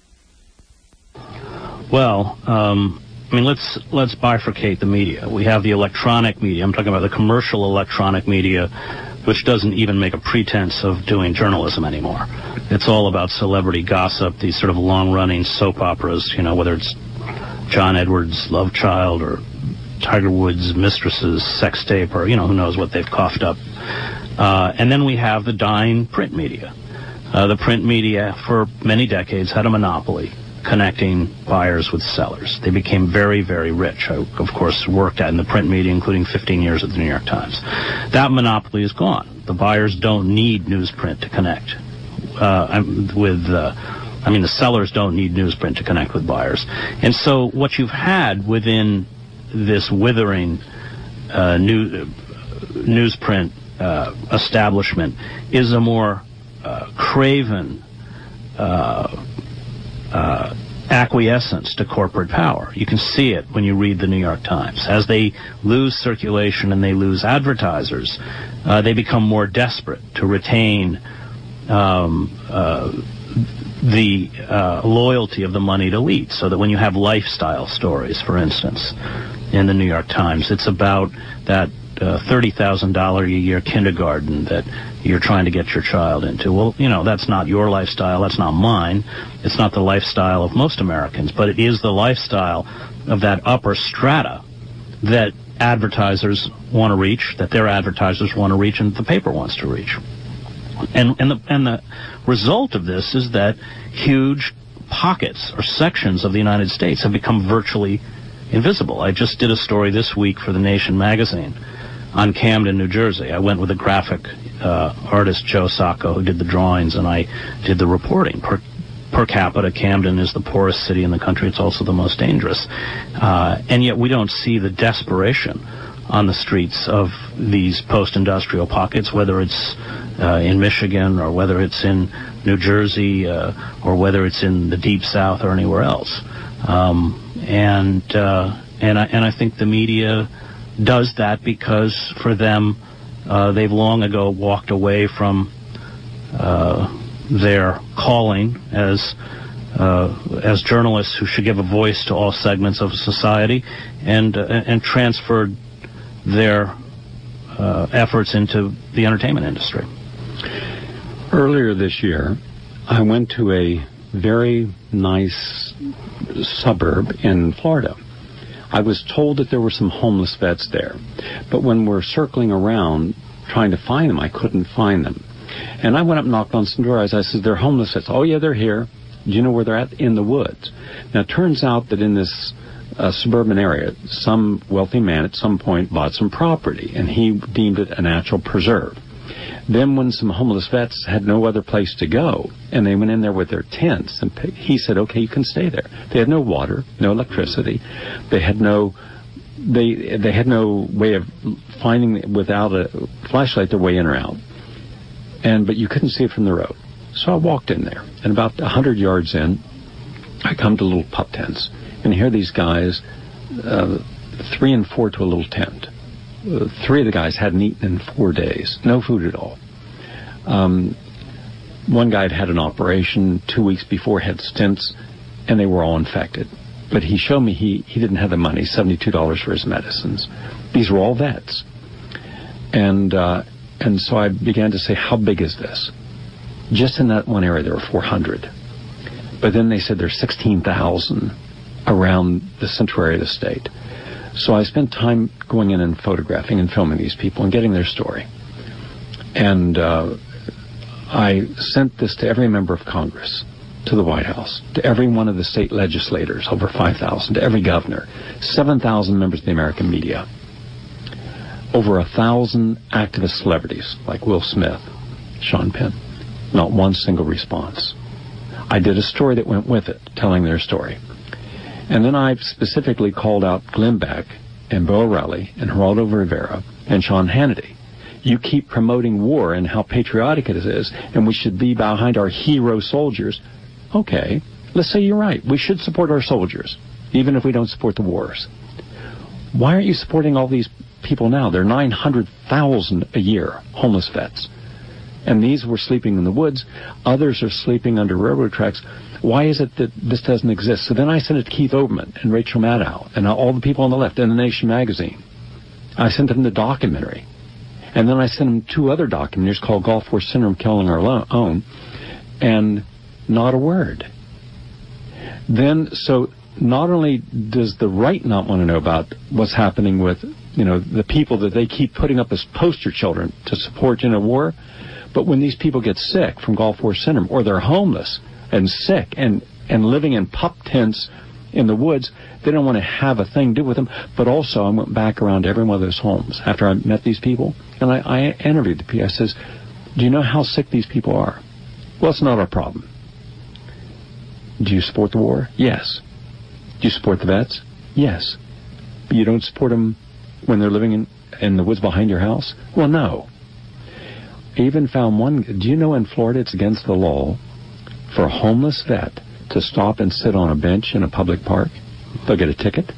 Well, let's bifurcate the media. We have the electronic media. I'm talking about the commercial electronic media, which doesn't even make a pretense of doing journalism anymore. It's all about celebrity gossip, these sort of long-running soap operas, whether it's John Edwards' Love Child or Tiger Woods' Mistress's sex tape, or, who knows what they've coughed up. And then we have the dying print media. The print media, for many decades, had a monopoly connecting buyers with sellers. They became very, very rich. I, of course, worked in the print media, including 15 years at the New York Times. That monopoly is gone. The buyers don't need newsprint to connect the sellers don't need newsprint to connect with buyers. And so what you've had within this withering newsprint establishment is a more craven acquiescence to corporate power. You can see it when you read the New York Times. As they lose circulation and they lose advertisers, they become more desperate to retain the loyalty of the moneyed elite, so that when you have lifestyle stories, for instance, in the New York Times, it's about that $30,000 a year kindergarten that you're trying to get your child into. Well, that's not your lifestyle. That's not mine. It's not the lifestyle of most Americans, but it is the lifestyle of that upper strata that advertisers want to reach, that their advertisers want to reach, and the paper wants to reach. And the result of this is that huge pockets or sections of the United States have become virtually invisible. I just did a story this week for The Nation magazine on Camden, New Jersey. I went with a graphic artist, Joe Sacco, who did the drawings, and I did the reporting. Per capita, Camden is the poorest city in the country. It's also the most dangerous. And yet we don't see the desperation on the streets of these post-industrial pockets, whether it's in Michigan or whether it's in New Jersey or whether it's in the Deep South or anywhere else. And I think the media does that because for them, they've long ago walked away from their calling as journalists who should give a voice to all segments of society, and transferred their efforts into the entertainment industry. Earlier this year, I went to a very nice suburb in Florida. I was told that there were some homeless vets there, but when we're circling around trying to find them, I couldn't find them. And I went up and knocked on some doors. I said, "They're homeless vets." "Oh, yeah, they're here." "Do you know where they're at?" "In the woods." Now, it turns out that in this suburban area, some wealthy man at some point bought some property, and he deemed it a natural preserve. Then when some homeless vets had no other place to go, and they went in there with their tents, and he said, "Okay, you can stay there." They had no water, no electricity. They had no way of finding, without a flashlight, their way in or out. But you couldn't see it from the road. So I walked in there, and about 100 yards in, I come to little pup tents, and here these guys, 3 and 4 to a little tent. 3 of the guys hadn't eaten in 4 days, no food at all. One guy had had an operation 2 weeks before, had stents, and they were all infected. But he showed me he didn't have the money, $72 for his medicines. These were all vets. And so I began to say, "How big is this?" Just in that one area, there were 400. But then they said there's 16,000 around the central area of the state. So I spent time going in and photographing and filming these people and getting their story. And I sent this to every member of Congress, to the White House, to every one of the state legislators, over 5,000, to every governor, 7,000 members of the American media, over 1,000 activist celebrities like Will Smith, Sean Penn. Not one single response. I did a story that went with it, telling their story. And then I specifically called out Glenn Beck and Bill O'Reilly and Geraldo Rivera and Sean Hannity. You keep promoting war and how patriotic it is, and we should be behind our hero soldiers. Okay, let's say you're right. We should support our soldiers, even if we don't support the wars. Why aren't you supporting all these people now? There are 900,000 a year, homeless vets. And these were sleeping in the woods. Others are sleeping under railroad tracks. Why is it that this doesn't exist? So then I sent it to Keith Olbermann and Rachel Maddow and all the people on the left in The Nation magazine. I sent them the documentary. And then I sent them 2 other documentaries called Gulf War Syndrome, Killing Our Own, and not a word. Then, so not only does the right not want to know about what's happening with, the people that they keep putting up as poster children to support in a war, but when these people get sick from Gulf War Syndrome, or they're homeless and sick and living in pup tents in the woods, they don't want to have a thing to do with them. But also, I went back around to every one of those homes after I met these people, and I interviewed the people. I says, do you know how sick these people are? Well, it's not our problem. Do you support the war? Yes. Do you support the vets? Yes. But you don't support them when they're living in the woods behind your house? Well, no. I even found one. Do you know in Florida it's against the law for a homeless vet to stop and sit on a bench in a public park? They'll get a ticket.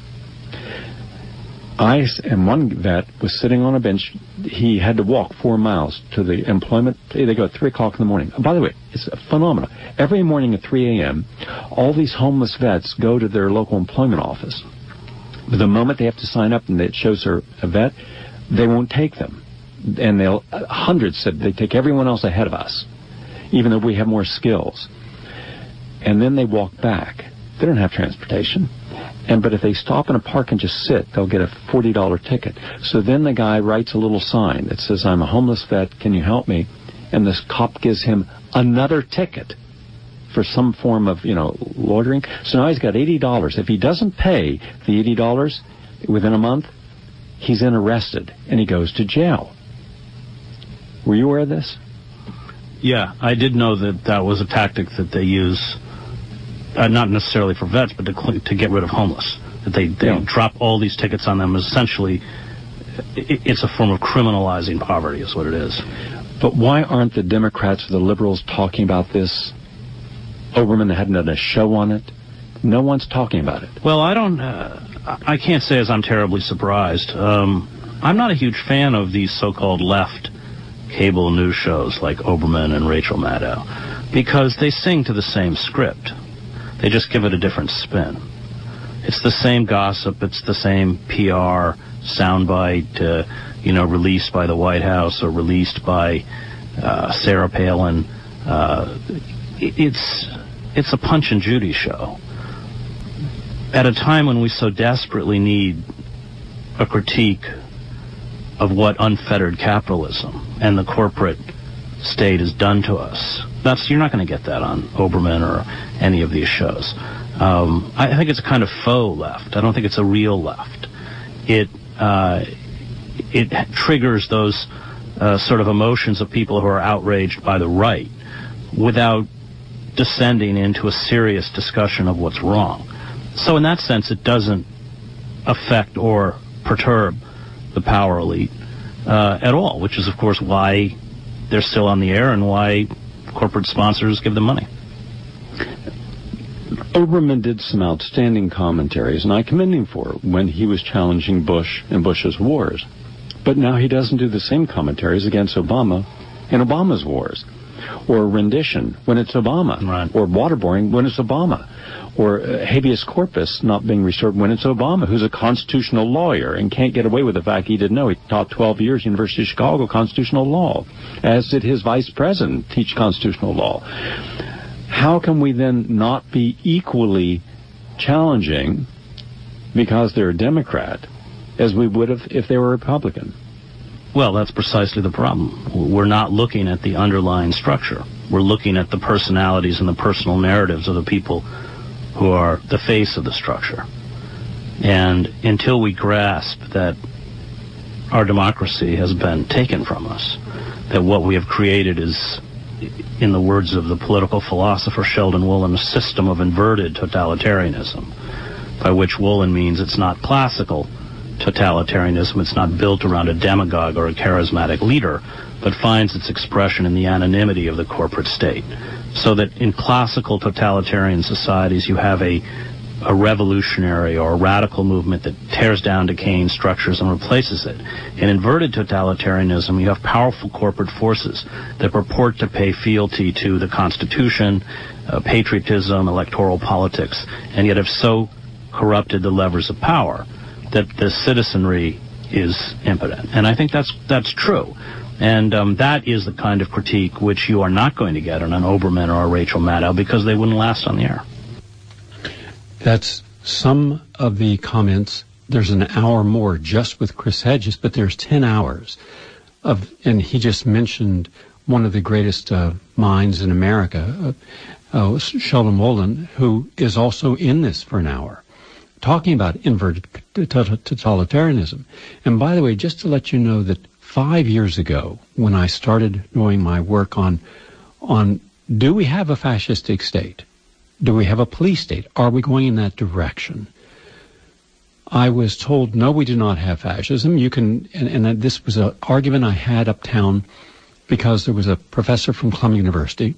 And one vet was sitting on a bench. He had to walk 4 miles to the employment. They go at 3 o'clock in the morning. By the way, it's a phenomenon. Every morning at 3 a.m., all these homeless vets go to their local employment office. But the moment they have to sign up and it shows they're a vet, they won't take them. And hundreds said they take everyone else ahead of us, even though we have more skills. And then they walk back. They don't have transportation. But if they stop in a park and just sit, they'll get a $40 ticket. So then the guy writes a little sign that says, I'm a homeless vet, can you help me? And this cop gives him another ticket for some form of, loitering. So now he's got $80. If he doesn't pay the $80 within a month, he's then arrested and he goes to jail. Were you aware of this? Yeah, I did know that was a tactic that they use, not necessarily for vets, but to get rid of homeless. That they drop all these tickets on them. Essentially, it's a form of criminalizing poverty is what it is. But why aren't the Democrats or the liberals talking about this? Olbermann hadn't done a show on it. No one's talking about it. Well, I can't say as I'm terribly surprised. I'm not a huge fan of these so-called left cable news shows like Olbermann and Rachel Maddow because they sing to the same script. They just give it a different spin. It's the same gossip. It's the same PR soundbite, released by the White House or released by Sarah Palin. It's a Punch and Judy show. At a time when we so desperately need a critique of what unfettered capitalism and the corporate state has done to us. You're not going to get that on Olbermann or any of these shows. I think it's a kind of faux left. I don't think it's a real left. It triggers those sort of emotions of people who are outraged by the right without descending into a serious discussion of what's wrong. So in that sense, it doesn't affect or perturb the power elite at all, which is, of course, why they're still on the air and why corporate sponsors give them money. Olbermann did some outstanding commentaries, and I commend him for it when he was challenging Bush and Bush's wars. But now he doesn't do the same commentaries against Obama and Obama's wars, or rendition when it's Obama, right, or waterboarding when it's Obama. Or habeas corpus not being restored when it's Obama, who's a constitutional lawyer and can't get away with the fact he didn't know. He taught 12 years, University of Chicago, constitutional law, as did his vice president teach constitutional law. How can we then not be equally challenging because they're a Democrat as we would have if they were a Republican? Well, that's precisely the problem. We're not looking at the underlying structure. We're looking at the personalities and the personal narratives of the people who are the face of the structure. And until we grasp that our democracy has been taken from us, that what we have created is, in the words of the political philosopher Sheldon Woolen, a system of inverted totalitarianism, by which Woolen means it's not classical totalitarianism, it's not built around a demagogue or a charismatic leader, but finds its expression in the anonymity of the corporate state. So that in classical totalitarian societies you have a revolutionary or a radical movement that tears down decaying structures and replaces it. In inverted totalitarianism, you have powerful corporate forces that purport to pay fealty to the Constitution, patriotism, electoral politics, and yet have so corrupted the levers of power that the citizenry is impotent. And I think that's true. And that is the kind of critique which you are not going to get on an Oberman or a Rachel Maddow, because they wouldn't last on the air. That's some of the comments. There's an hour more just with Chris Hedges, but there's 10 hours of, and he just mentioned one of the greatest minds in America, Sheldon Woolen, who is also in this for an hour, talking about inverted totalitarianism. And by the way, just to let you know that 5 years ago, when I started doing my work on do we have a fascistic state? Do we have a police state? Are we going in that direction? I was told, no, we do not have fascism. You can, and this was an argument I had uptown because there was a professor from Columbia University,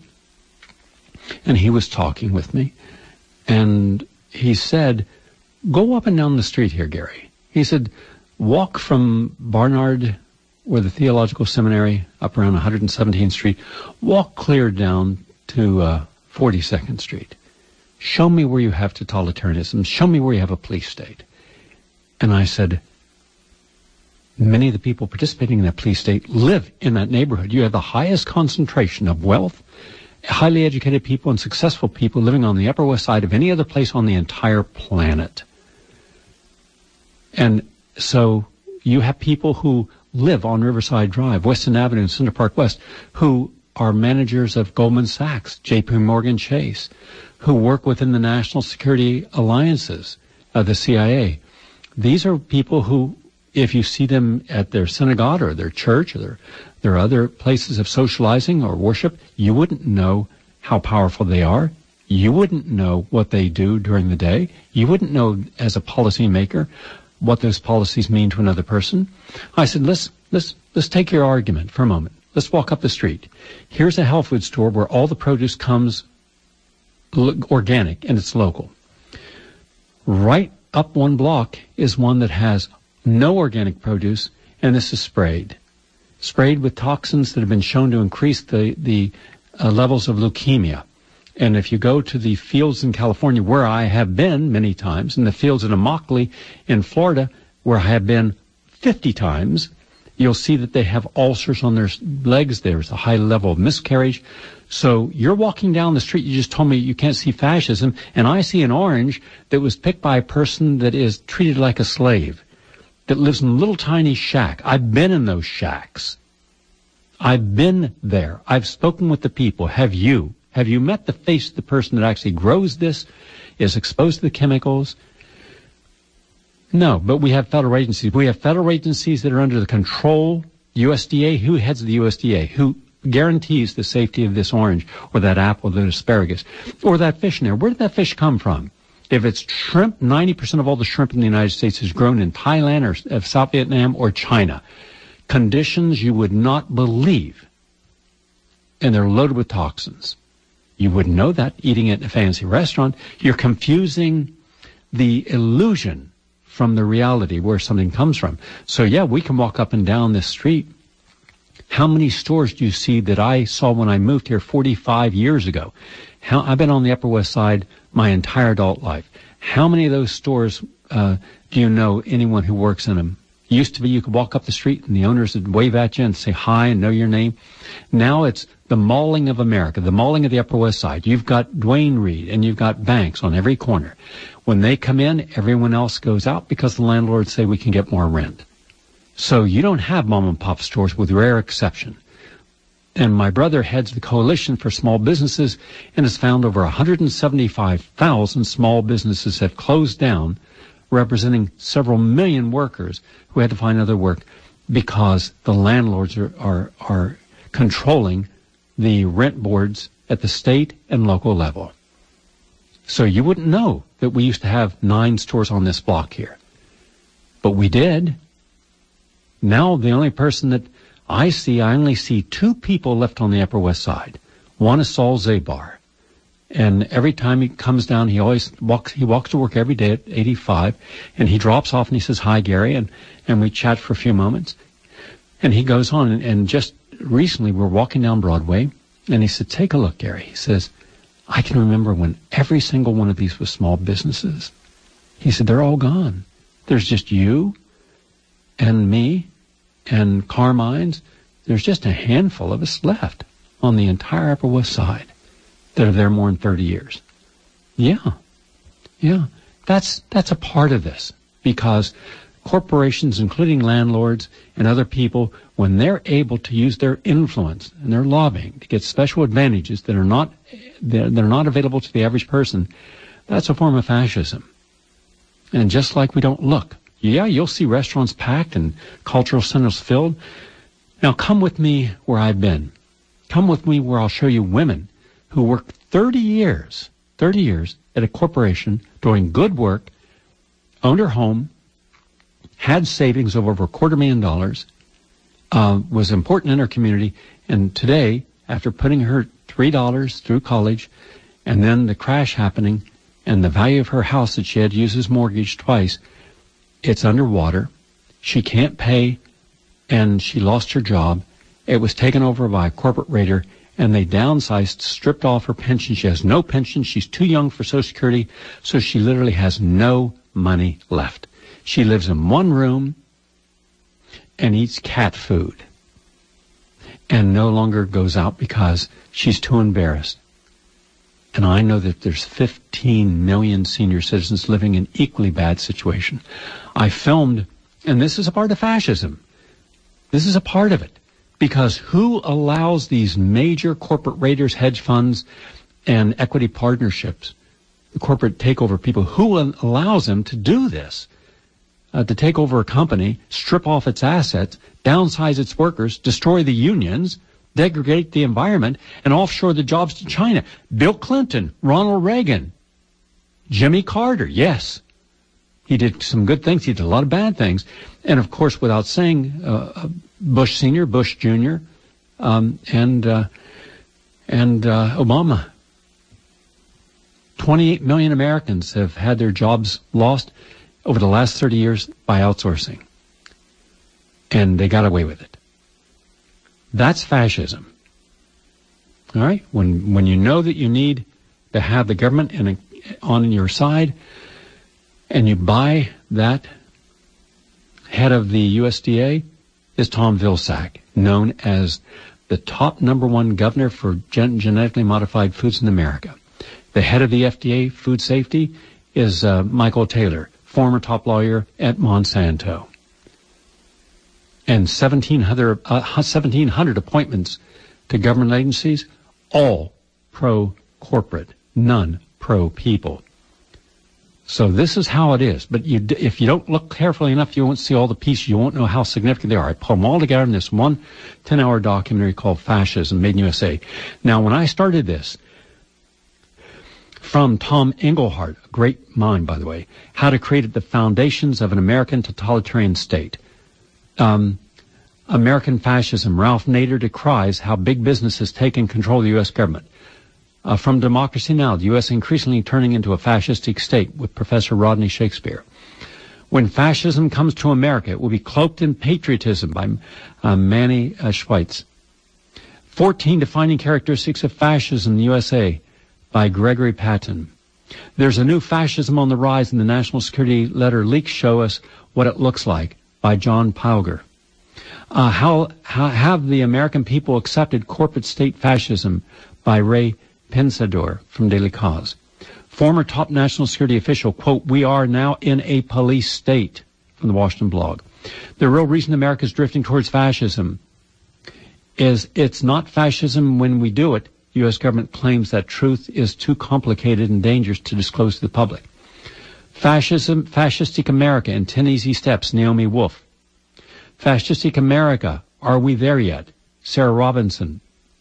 and he was talking with me, and he said, go up and down the street here, Gary. He said, walk from Barnard, or the Theological Seminary, up around 117th Street, walk clear down to 42nd Street. Show me where you have totalitarianism. Show me where you have a police state. And I said, many of the people participating in that police state live in that neighborhood. You have the highest concentration of wealth, highly educated people, and successful people living on the Upper West Side of any other place on the entire planet. And so you have people who live on Riverside Drive, Weston Avenue, and Center Park West, who are managers of Goldman Sachs, J.P. Morgan Chase, who work within the national security alliances of the CIA. These are people who, if you see them at their synagogue or their church or their other places of socializing or worship, you wouldn't know how powerful they are. You wouldn't know what they do during the day. You wouldn't know, as a policymaker, what those policies mean to another person. I said, let's take your argument for a moment. Let's walk up the street. Here's a health food store where all the produce comes organic and it's local. Right up one block is one that has no organic produce, and this is sprayed with toxins that have been shown to increase the levels of leukemia. And if you go to the fields in California, where I have been many times, and the fields in Immokalee in Florida, where I have been 50 times, you'll see that they have ulcers on their legs. There's a high level of miscarriage. So you're walking down the street, you just told me you can't see fascism, and I see an orange that was picked by a person that is treated like a slave, that lives in a little tiny shack. I've been in those shacks. I've been there. I've spoken with the people. Have you? Have you met the face of the person that actually grows this, is exposed to the chemicals? No, but we have federal agencies. We have federal agencies that are under the control, USDA. Who heads the USDA? Who guarantees the safety of this orange or that apple, that asparagus, or that fish in there? Where did that fish come from? If it's shrimp, 90% of all the shrimp in the United States is grown in Thailand or South Vietnam or China. Conditions you would not believe. And they're loaded with toxins. You wouldn't know that eating it in a fancy restaurant. You're confusing the illusion from the reality where something comes from. So yeah, we can walk up and down this street How many stores do you see that I saw when I moved here 45 years ago? I've been on the Upper West Side my entire adult life. How many of those stores do you know anyone who works in them? It used to be you could walk up the street and the owners would wave at you and say hi and know your name. Now it's the malling of America, the malling of the Upper West Side. You've got Dwayne Reed and you've got banks on every corner. When they come in, everyone else goes out because the landlords say we can get more rent. So you don't have mom and pop stores with rare exception. And my brother heads the Coalition for Small Businesses and has found over 175,000 small businesses have closed down, representing several million workers who had to find other work because the landlords are controlling the rent boards at the state and local level. So you wouldn't know that we used to have 9 stores on this block here. But we did. Now the only person that I only see 2 people left on the Upper West Side. One is Saul Zabar. And every time he comes down, he walks to work every day at 85, and he drops off and he says, "Hi, Gary," and we chat for a few moments. And he goes on, and just recently we're walking down Broadway, and he said, "Take a look, Gary." He says, "I can remember when every single one of these was small businesses." He said, "They're all gone. There's just you and me and Carmine's. There's just a handful of us left on the entire Upper West Side that are there more than 30 years. Yeah. That's a part of this, because corporations, including landlords and other people, when they're able to use their influence and their lobbying to get special advantages that are not available to the average person, that's a form of fascism. And just like we don't look, yeah, you'll see restaurants packed and cultural centers filled. Now come with me where I've been. Come with me where I'll show you women who worked 30 years at a corporation doing good work, owned her home, had savings of over $250,000, was important in her community, and today, after putting her $3 through college, and then the crash happening, and the value of her house that she had to use as mortgage twice, it's underwater. She can't pay, and she lost her job. It was taken over by a corporate raider, and they downsized, stripped off her pension. She has no pension. She's too young for Social Security, so she literally has no money left. She lives in one room and eats cat food and no longer goes out because she's too embarrassed. And I know that there's 15 million senior citizens living in equally bad situation. I filmed, and this is a part of fascism. This is a part of it. Because who allows these major corporate raiders, hedge funds, and equity partnerships, the corporate takeover people, who allows them to do this? To take over a company, strip off its assets, downsize its workers, destroy the unions, degrade the environment, and offshore the jobs to China. Bill Clinton, Ronald Reagan, Jimmy Carter, yes. He did some good things. He did a lot of bad things. And, of course, without saying, Bush Sr., Bush Jr., and Obama. 28 million Americans have had their jobs lost over the last 30 years by outsourcing. And they got away with it. That's fascism. All right? When you know that you need to have the government on your side, and you buy that, head of the USDA is Tom Vilsack, known as the top #1 governor for genetically modified foods in America. The head of the FDA, food safety, is Michael Taylor, former top lawyer at Monsanto. And 1,700 appointments to government agencies, all pro-corporate, none pro-people. So this is how it is. But if you don't look carefully enough, you won't see all the pieces. You won't know how significant they are. I put them all together in this one 10-hour documentary called Fascism Made in USA. Now, when I started this, from Tom Engelhardt, a great mind, by the way, How to Create the Foundations of an American Totalitarian State. American Fascism, Ralph Nader decries how big business has taken control of the U.S. government. From Democracy Now!, the U.S. increasingly turning into a fascistic state, with Professor Rodney Shakespeare. When fascism comes to America, it will be cloaked in patriotism by Manny Schweitz. 14 Defining Characteristics of Fascism in the USA by Gregory Patton. There's a new fascism on the rise, and the national security letter leaks show us what it looks like by John Pauger. How have the American people accepted corporate state fascism by Ray Pensador from Daily Cause. Former top national security official, quote, "We are now in a police state," from the Washington blog. The real reason America is drifting towards fascism is it's not fascism when we do it. The U.S. government claims that truth is too complicated and dangerous to disclose to the public. Fascism, Fascistic America in 10 Easy Steps, Naomi Wolf. Fascistic America, Are We There Yet? Sarah Robinson.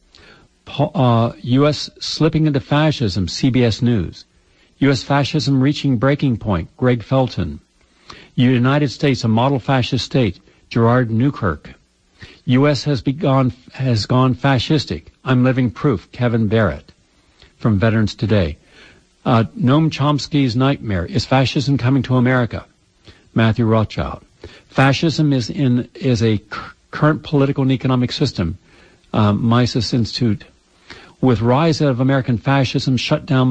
U.S. Slipping into Fascism, CBS News. U.S. Fascism Reaching Breaking Point, Greg Felton. United States, a Model Fascist State, Gerard Newkirk. U.S. has gone fascistic. I'm living proof, Kevin Barrett, from Veterans Today. Noam Chomsky's Nightmare, Is Fascism Coming to America? Matthew Rothschild. Fascism is a current political and economic system, Mises Institute. With rise of American fascism, shut down